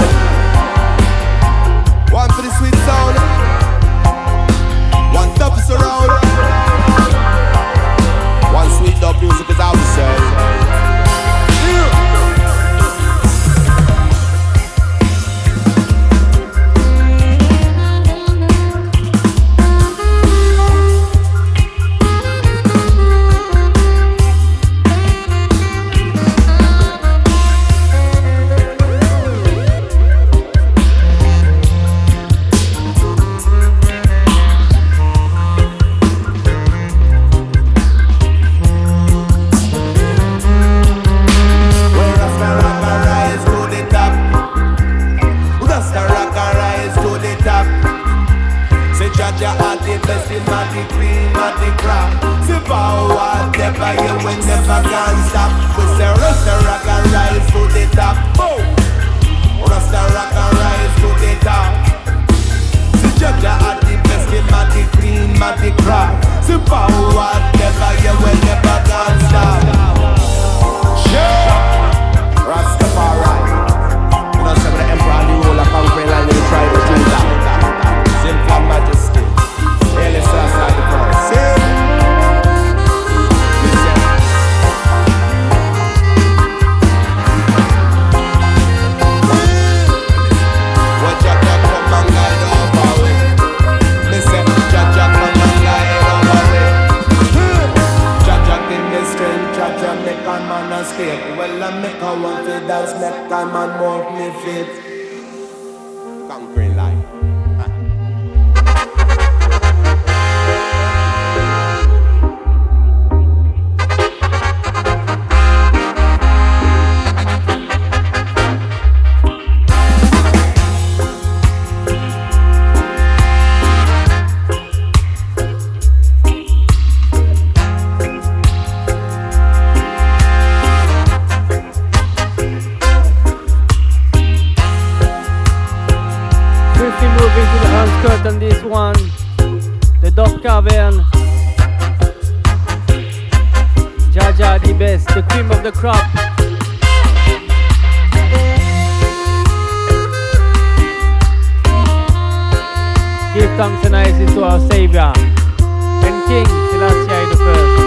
S17: One for the sweet sound. One tough surround. One sweet dub music is how we say. non-stop. We say Rasta rock and rise to the top. Boom! Rasta rock and rise to the top. See Jaja at the best, him at the clean, at the crop. See power never, you will never gonna stop. Sure! Rastafari. You know, some of the emperor and the ruler conquering land in the tribe of Judah. Simple majesty. Haile Selassie the first. See? Well, I make a one fit dance, make a man move me fit. Conquering life.
S3: On this one, the Dove Cavern, Jaja the best, the cream of the crop. Give thanks and praises to our Savior and King Selassie the First.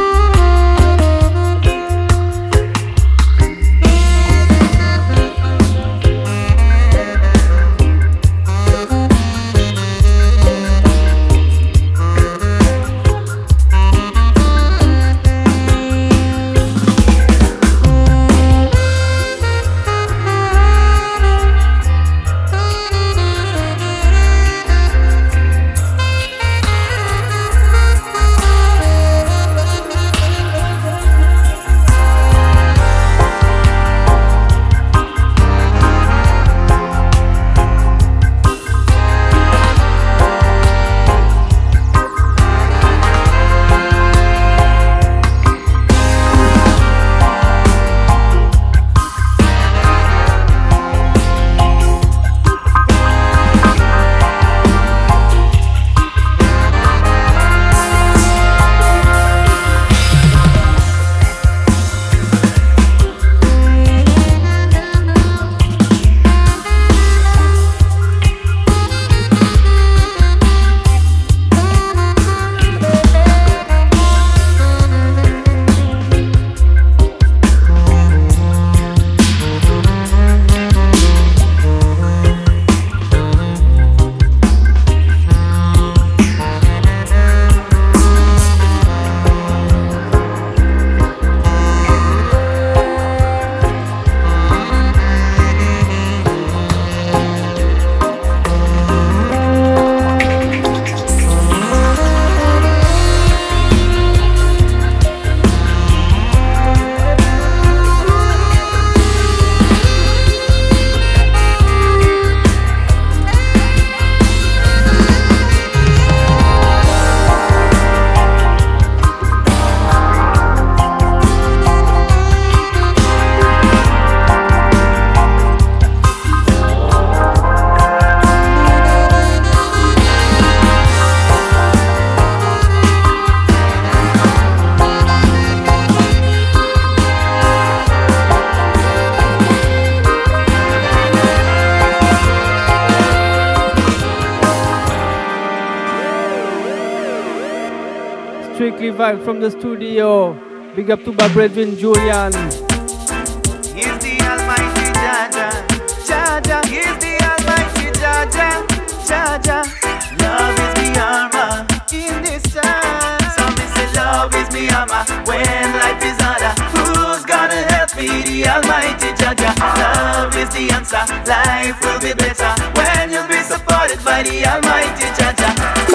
S3: Strictly vibe from the studio. Big up to my brethren Julian.
S18: He's the Almighty Jaja, Jaja. He's the Almighty Jaja, Jaja. Love is the armor in this time. Some say love is the armor when life is harder. Who's gonna help me? The Almighty Jaja. Love is the answer. Life will be better when you'll be supported by the Almighty Jaja.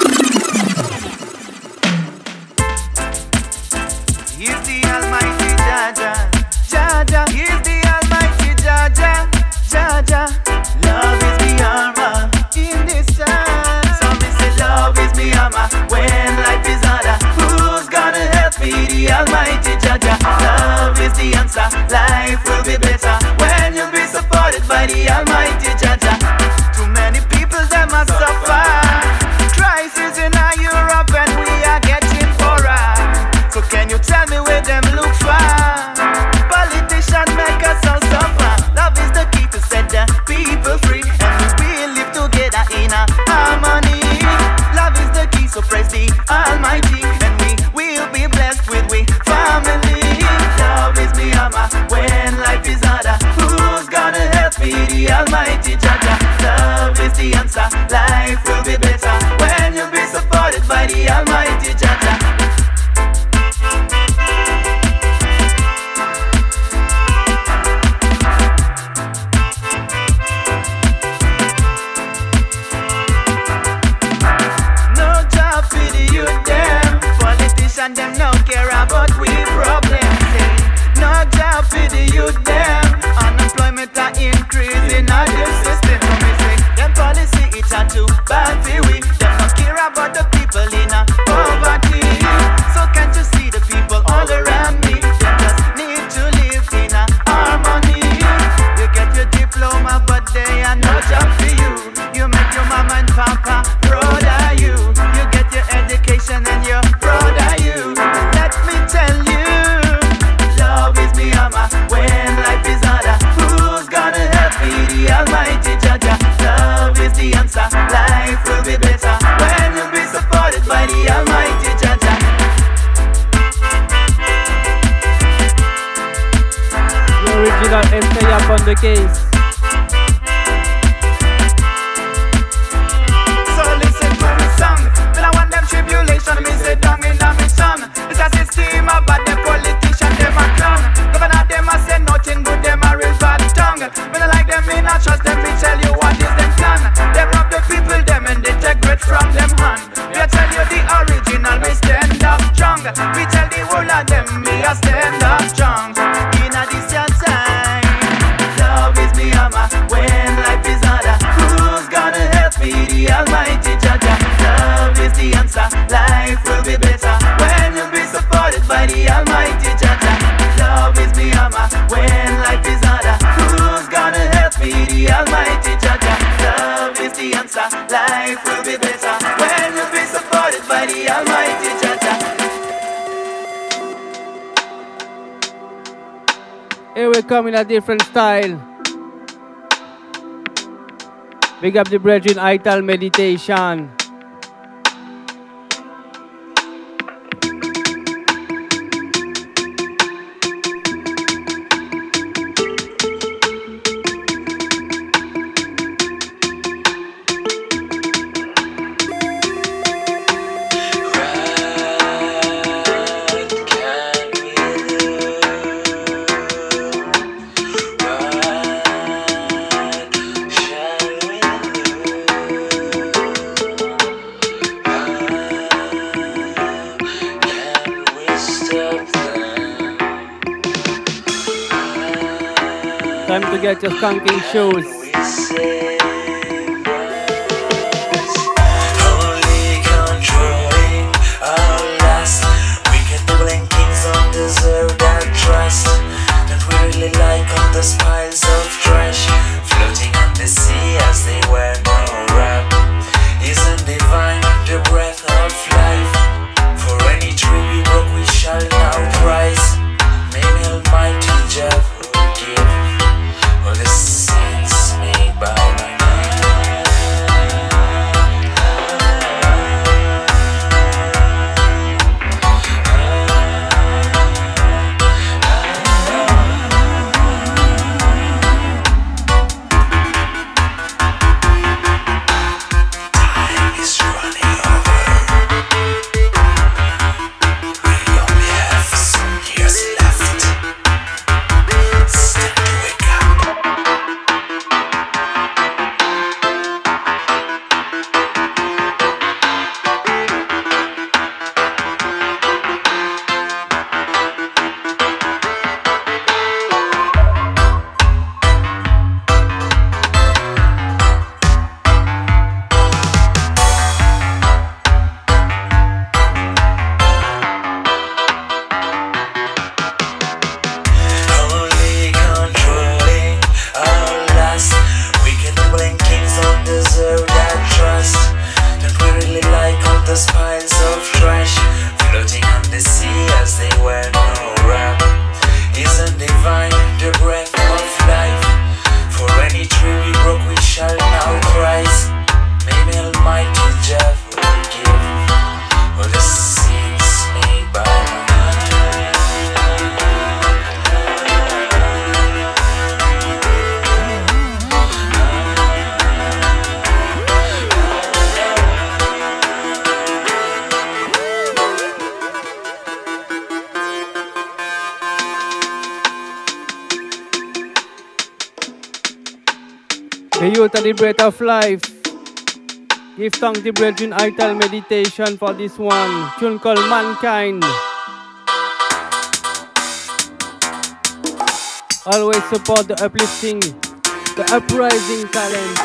S18: He's the Almighty Jaja, Jaja. He's the Almighty Jaja, Jaja. Love is the armor in this time. Some say love is the armor when life is harder. Who's gonna help me? The Almighty Jaja. Love is the answer. Life will be better when you be supported by the Almighty Jaja. Too many people them must suffer. Crisis in our Europe and we are getting poorer. So can you tell me where them look for? Politicians make us all suffer. Love is the key to set the people free, and we will live together in a harmony. Love is the key, so praise the Almighty, and we will be blessed with we family. Love is me hammer when life is harder. Who's gonna help me? The Almighty Jaja. Love is the answer. Life will be better when you be supported by the Almighty Jaja. And them no care about we problems. No job for the youth them. Unemployment are increasing all the system. So me say them policy it's a too bad for we. Them no care about the people in a poverty. So can't you see the people all around me? They just need to live in a harmony. You get your diploma but they are no job for you. You make your mama and papa proud of you. You get your education and you're proud of you. Let me tell you, love is me hammer when life is harder. Who's gonna help me? The Almighty Jaja. Love is the answer. Life will be better when you be supported by the Almighty Jaja.
S3: The original MC up on the case.
S18: Tribulation, me say down in a mission. It's a system about the politician, them a clown. Governor, them a say nothing good, them a real bad tongue. When I like them, me not trust them, me tell you what is them plan. They rob the people, them and they take bread from them hand. We tell you the original, me stand up strong. We tell the whole of them, me a stand up strong. In a this your time, love is me hammer when life is harder. Who's gonna help me? The Almighty Jaja. Love is the answer. Life will be better when you be supported by the Almighty Jaja. Love is me hammer when life is harder. Who's gonna help me? The Almighty Jaja. Love is the answer. Life will be better when you be supported by the Almighty Jaja.
S3: Here we come in a different style. Big up the brethren, Ital Meditation. Time to get your skunking shoes.
S19: Only controlling our lust. Wicked dueling kings don't deserve that trust. That we really like on the piles of trash, floating on the sea as they wear no wrap. Isn't divine the breath of life? For any tree we broke we shall now rise. May the Almighty Jah forgive all the sins made by my breath of life. For any tree we broke, we shall now rise. May the Almighty Jah forgive all the sins made by
S3: The youth are the breath of life. Give thanks the brethren ital meditation for this one. Tune called Mankind. Always support the uplifting, the uprising talent.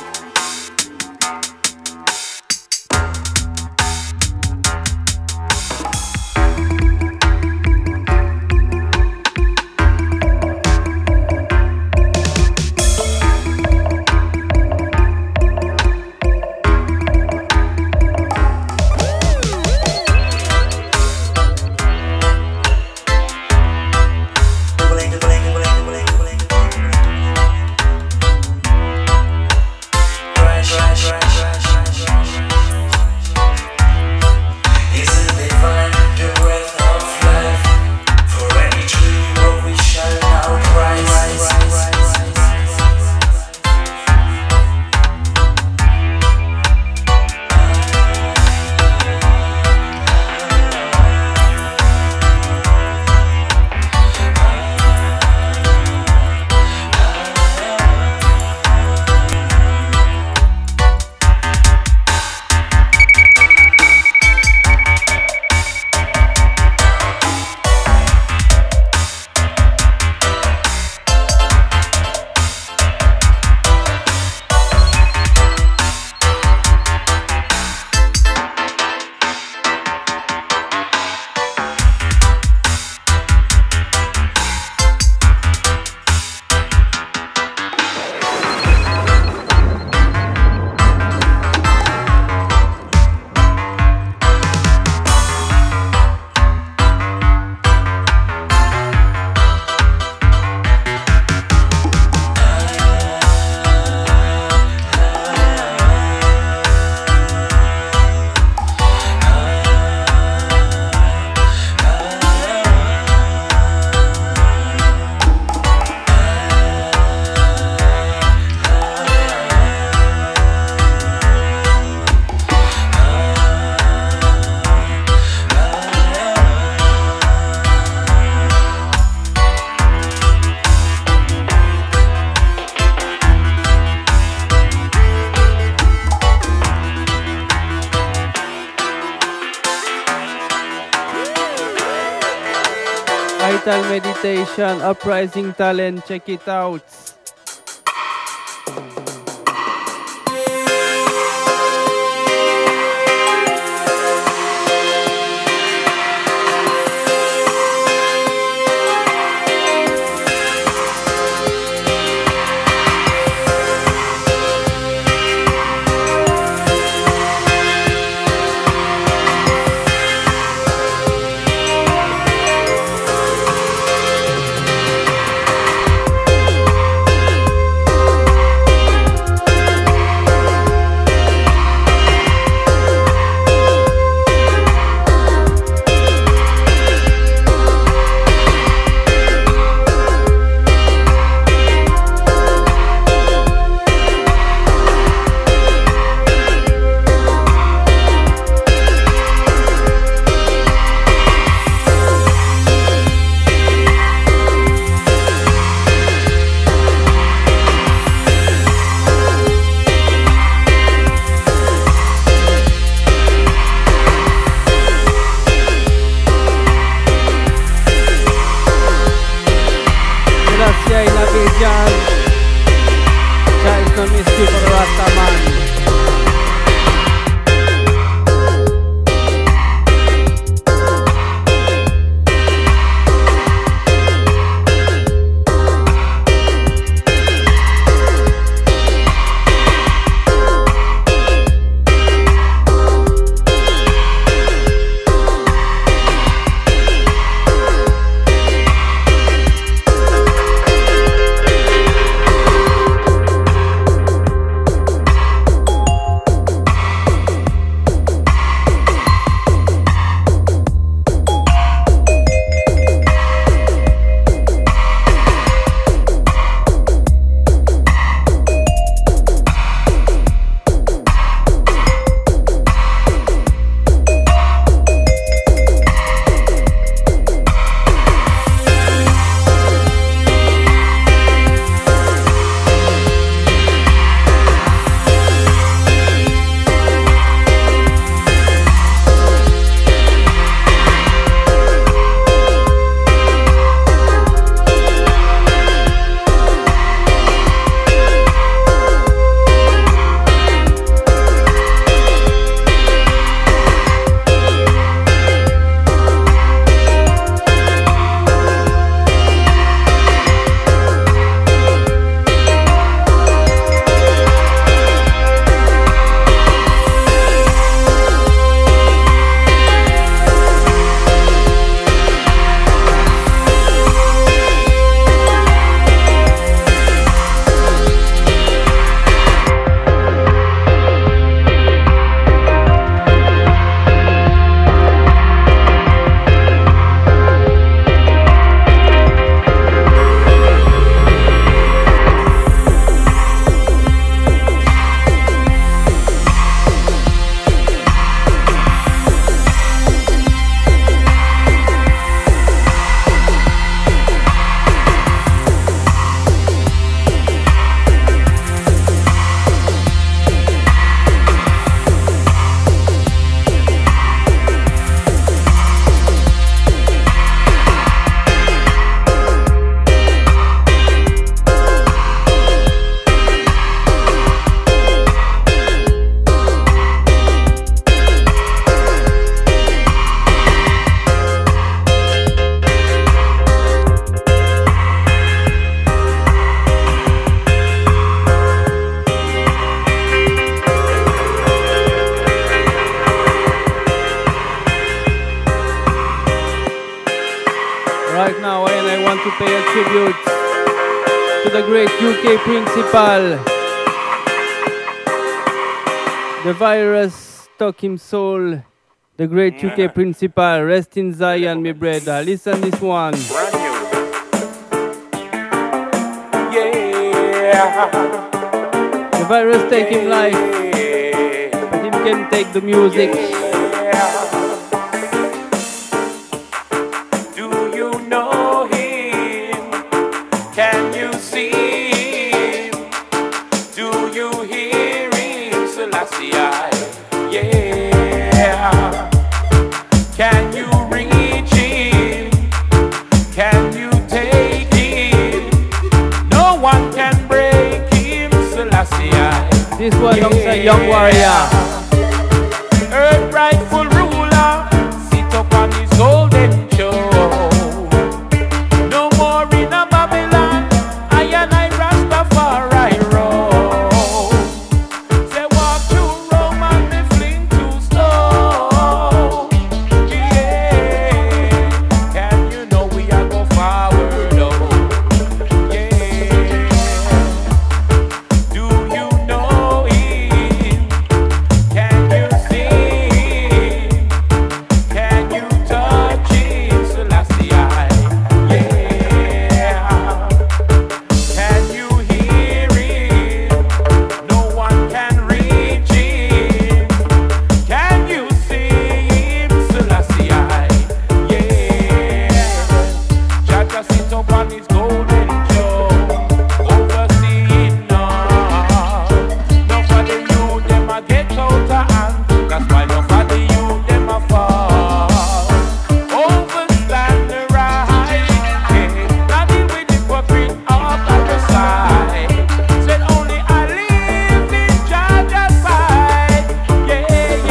S3: Vital meditation, uprising talent, check it out. tribute to the great UK principal. The virus took him soul. The great UK principal. Rest in Zion, my brother. Listen this one. The virus take him life, but him can take the music.
S7: Do you know him? Can you see him? Do you hear him? Selassie, yeah. Can you reach him? Can you take him? No one can break him, Selassie.
S3: This one alongside Young Warrior.
S7: Earth rightful ruler, sit upon his golden throne. No more in a Babylon, I and I Rastafari roam. Say walk through Rome and me fling too slow. Yeah, can you know we are go forward, oh. Yeah, do you know him? Can you see him? Can you touch him, Selassie? Yeah. Can you hear him? No one can reach him. Can you see him, Selassie? Yeah. Jaja sit upon his golden throne, overseeing none. No for the youth, them a get out of hand. That's why no for the youth, them a fall. Overstand the right, not deal with hypocrite up at the side. Said only I live in Jaja's side. Yeah.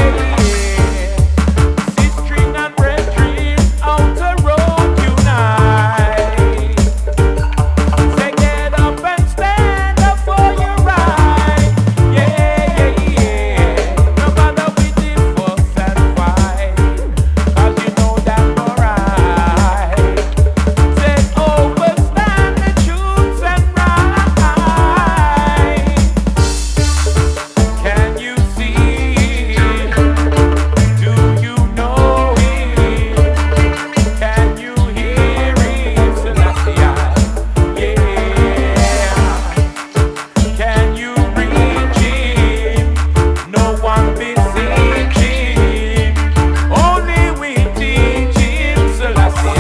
S7: Sister and brethren, out the road unite. Say get up and stand up for your right. Yeah. No matter with the fuss and fight, 'cause you know that's alright. Say overstand the truths and right. Can you see him? Do you know him? Can you hear him, Selassie? Yeah. Can you reach him? No one beseech him. Only we teach him, Selassie.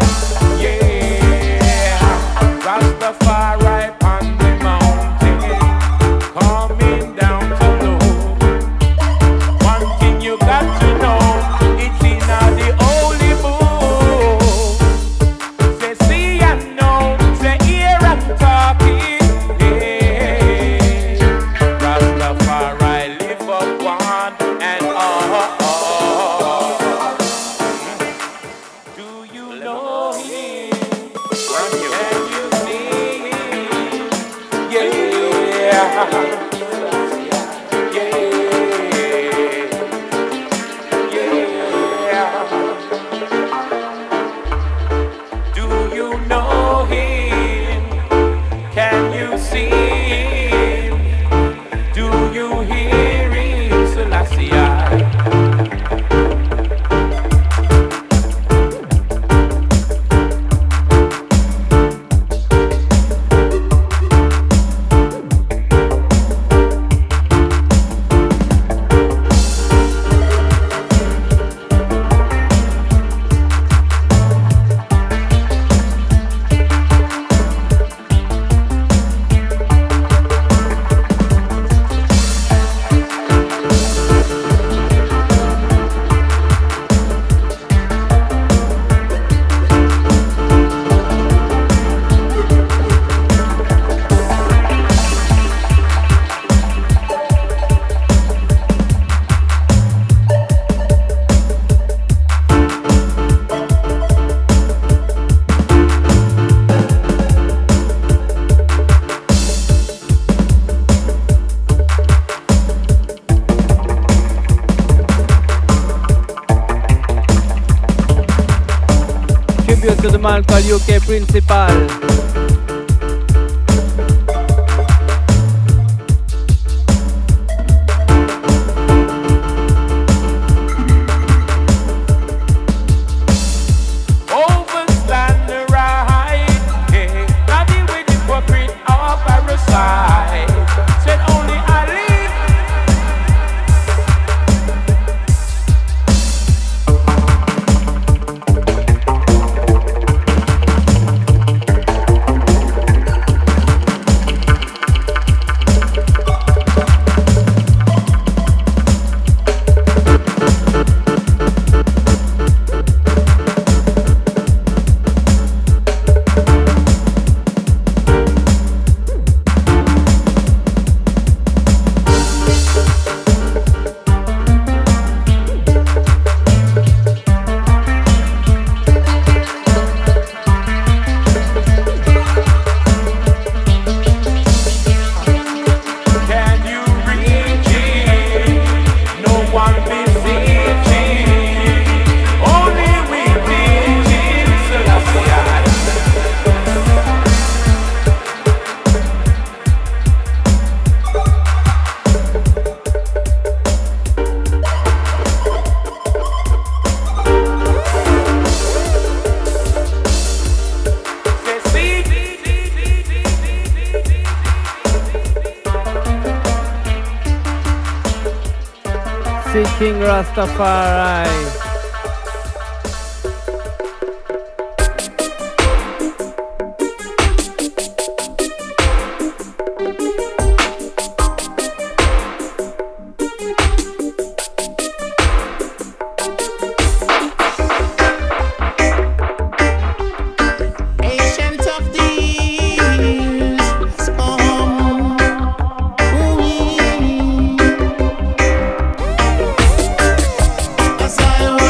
S7: Yeah. Rastafari on the mountain, coming down to low. One thing you got to know, it's in the holy book. Say see and know, say hear and talking. Yeah. Rastafari live up one and all. Do you know him? Can you see him? Yeah. Do you know him? Can you see him? Do you hear him, Selassie?
S3: Soul UK principal. King Rastafari.
S2: I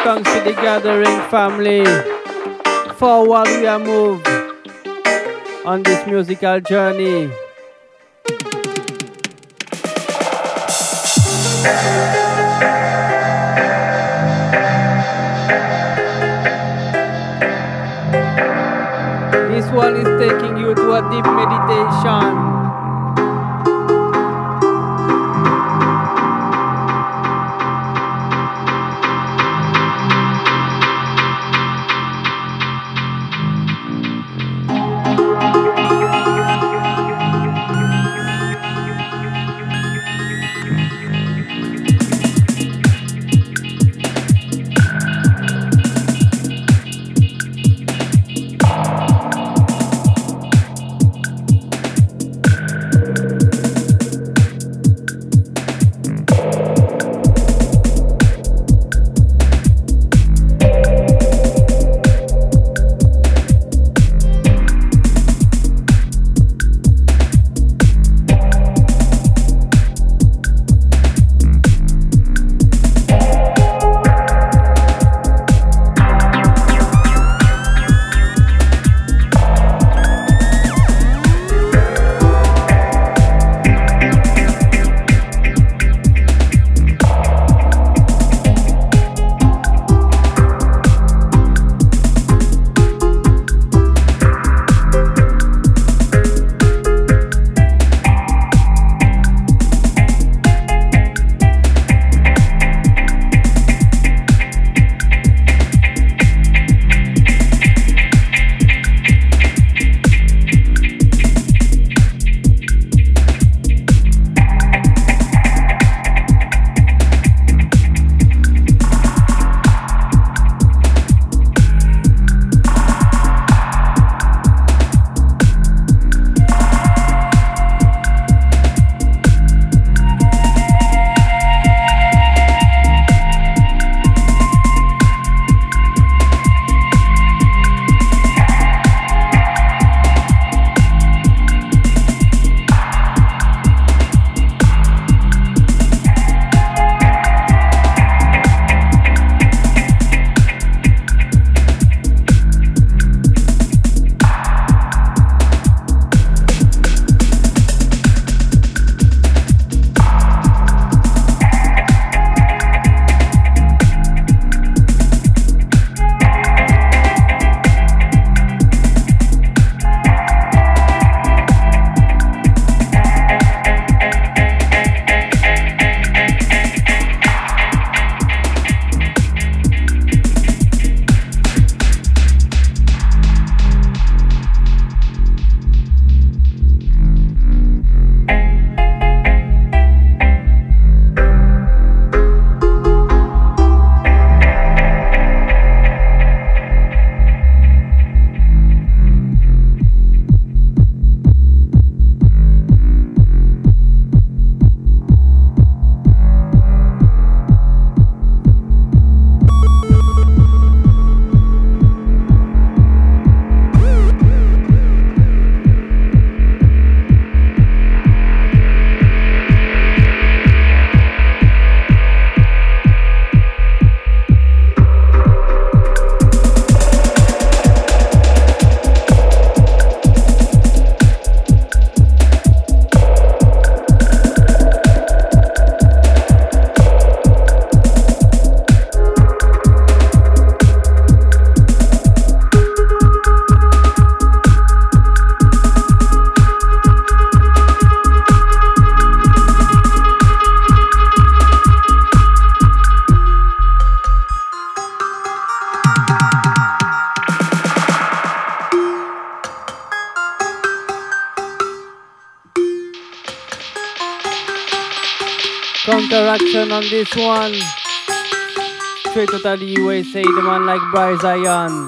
S3: thanks to the gathering family. Forward we are moved on this musical journey. This one is taking you to a deep meditation. Counteraction on this one. Straight out of the USA, the man like Bryce Zion.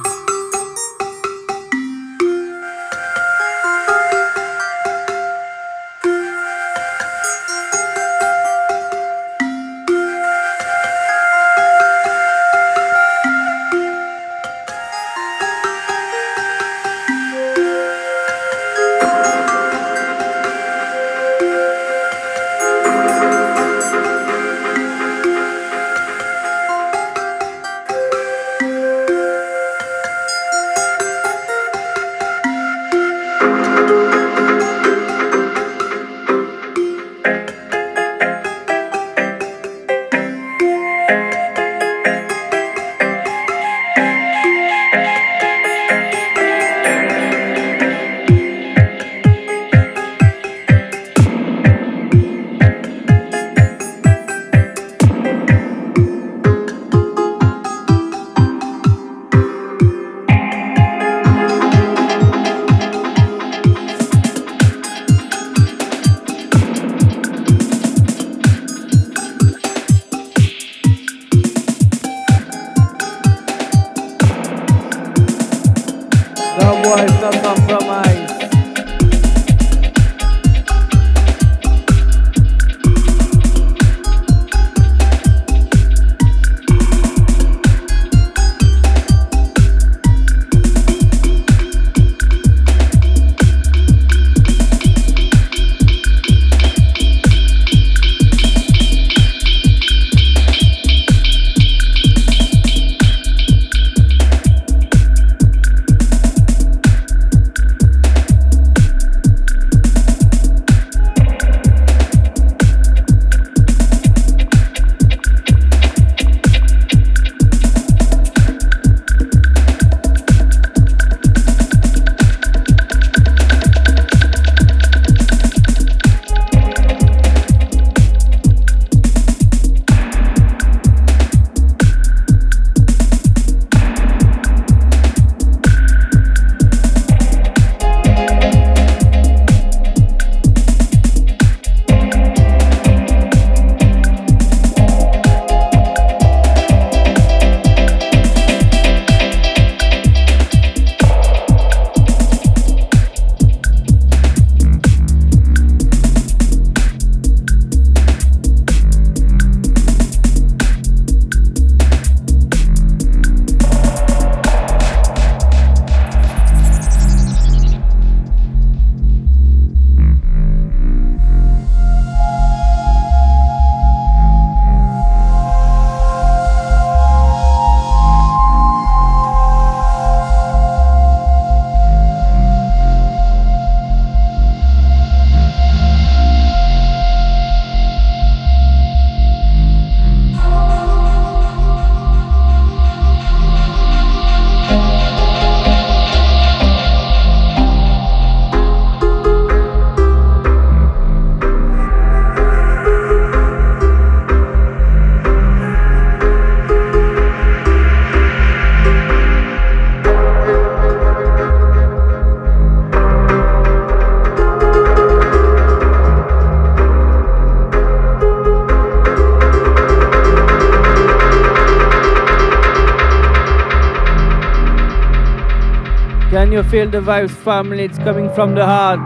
S3: Can you feel the vibes, family? It's coming from the heart.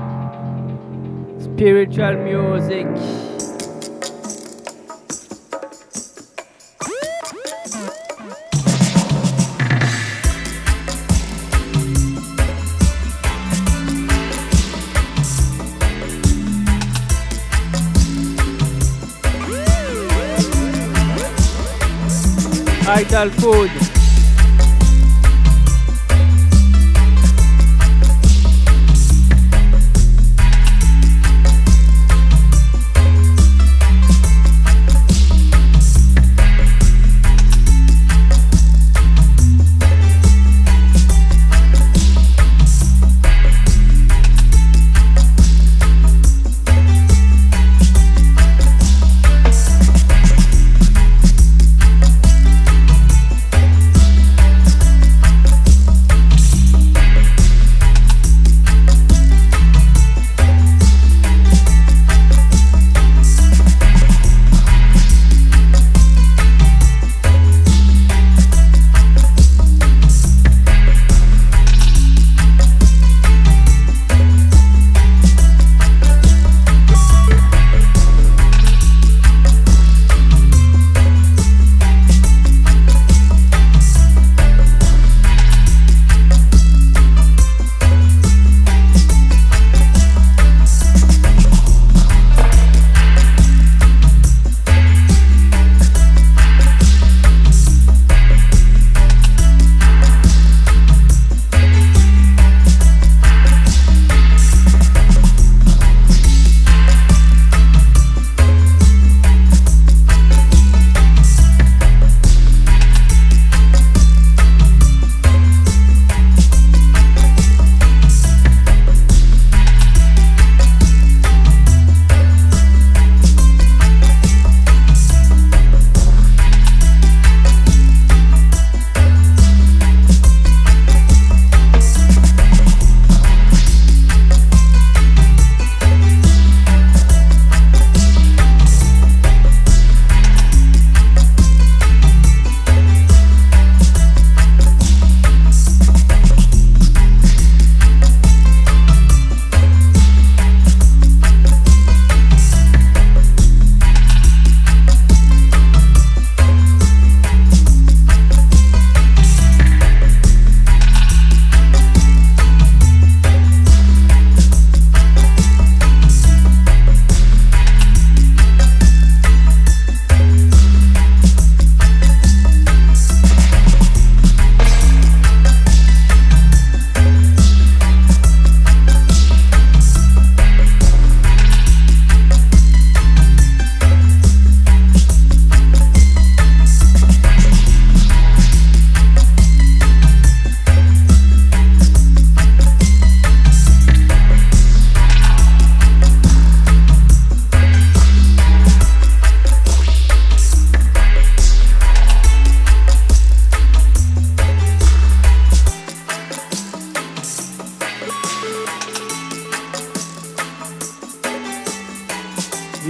S3: Spiritual music. Idol food.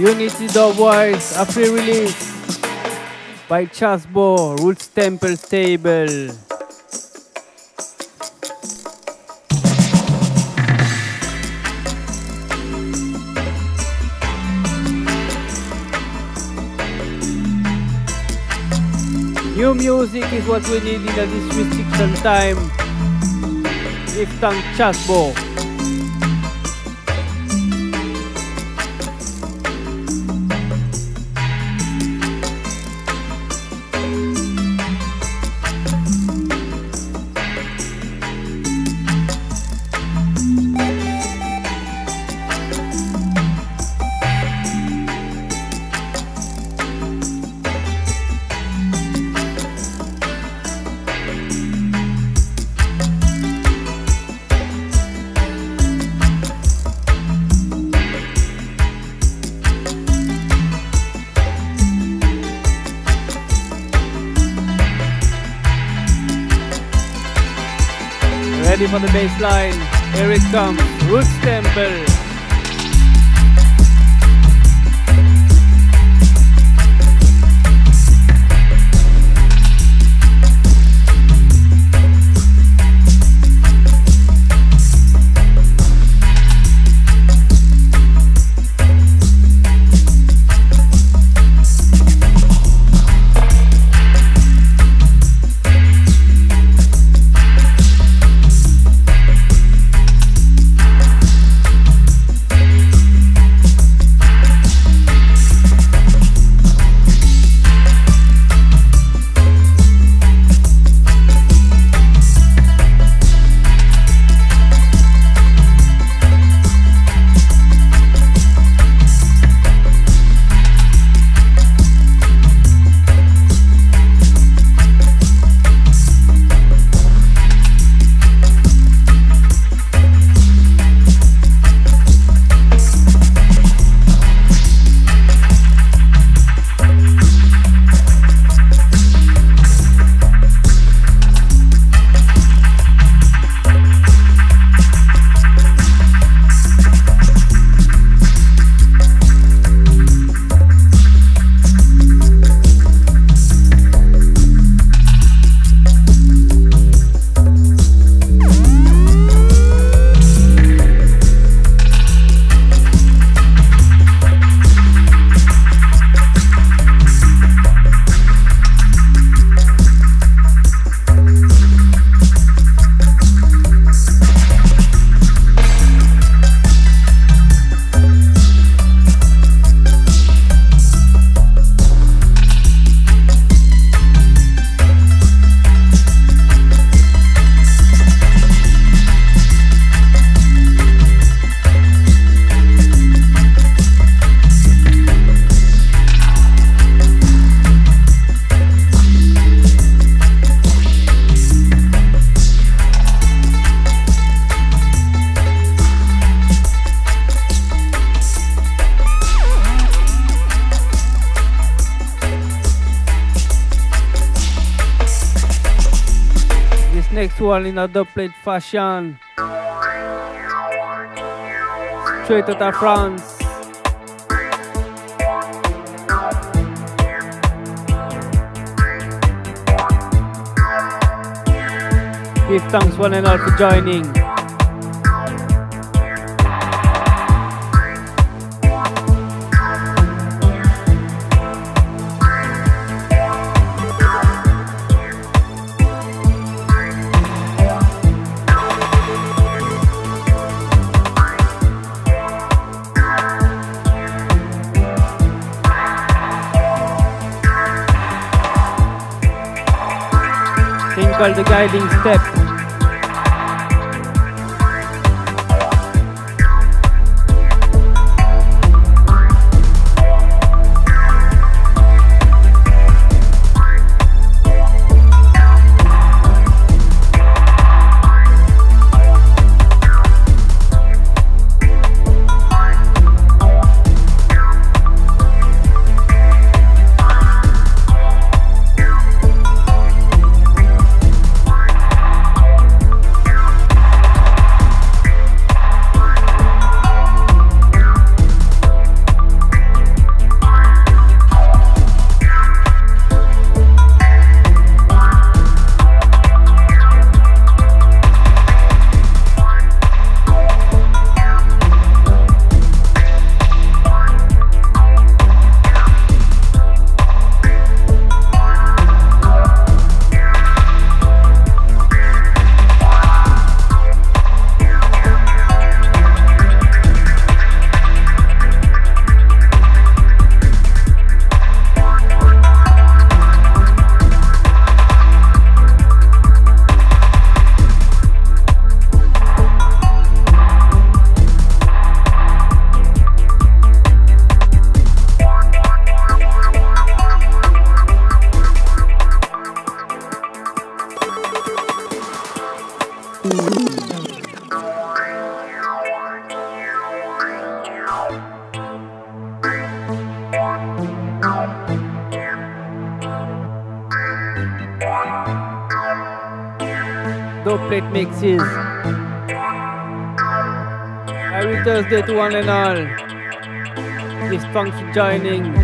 S3: Unity Dubwise, a free release by Chasbo, Roots Temple Stable. New music is what we need in this restriction time. If thank Chasbo. Ready for the bass line. Here it comes. Roots Temple. Next one in a dubplate fashion. Straight out of France. Give thanks one and all for joining. Called the guiding step. Dope plate mixes. Every Thursday to one and all. This thanks for joining.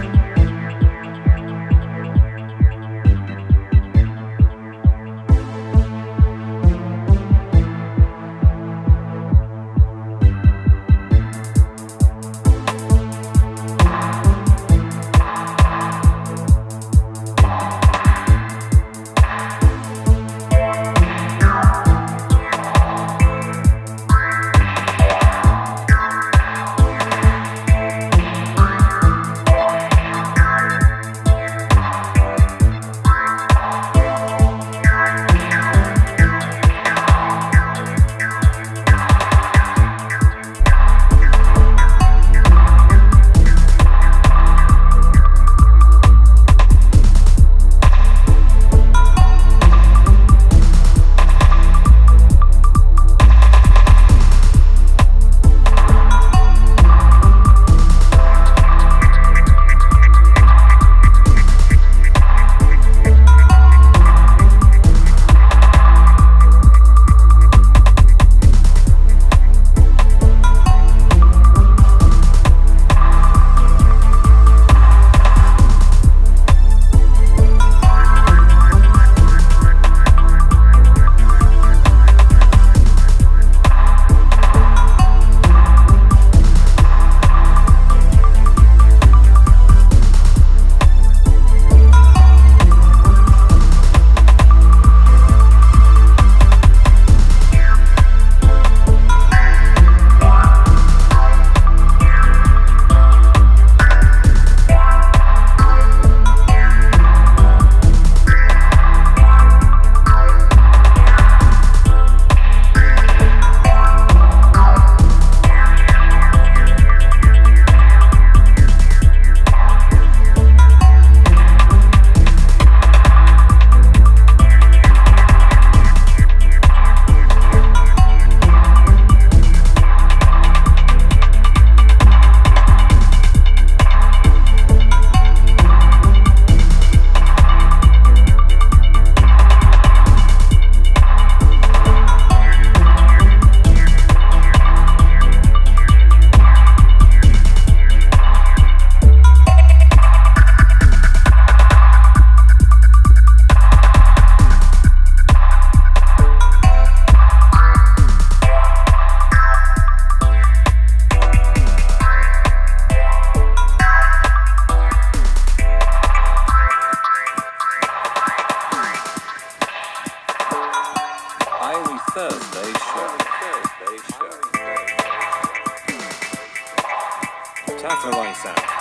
S20: Time for the right sound.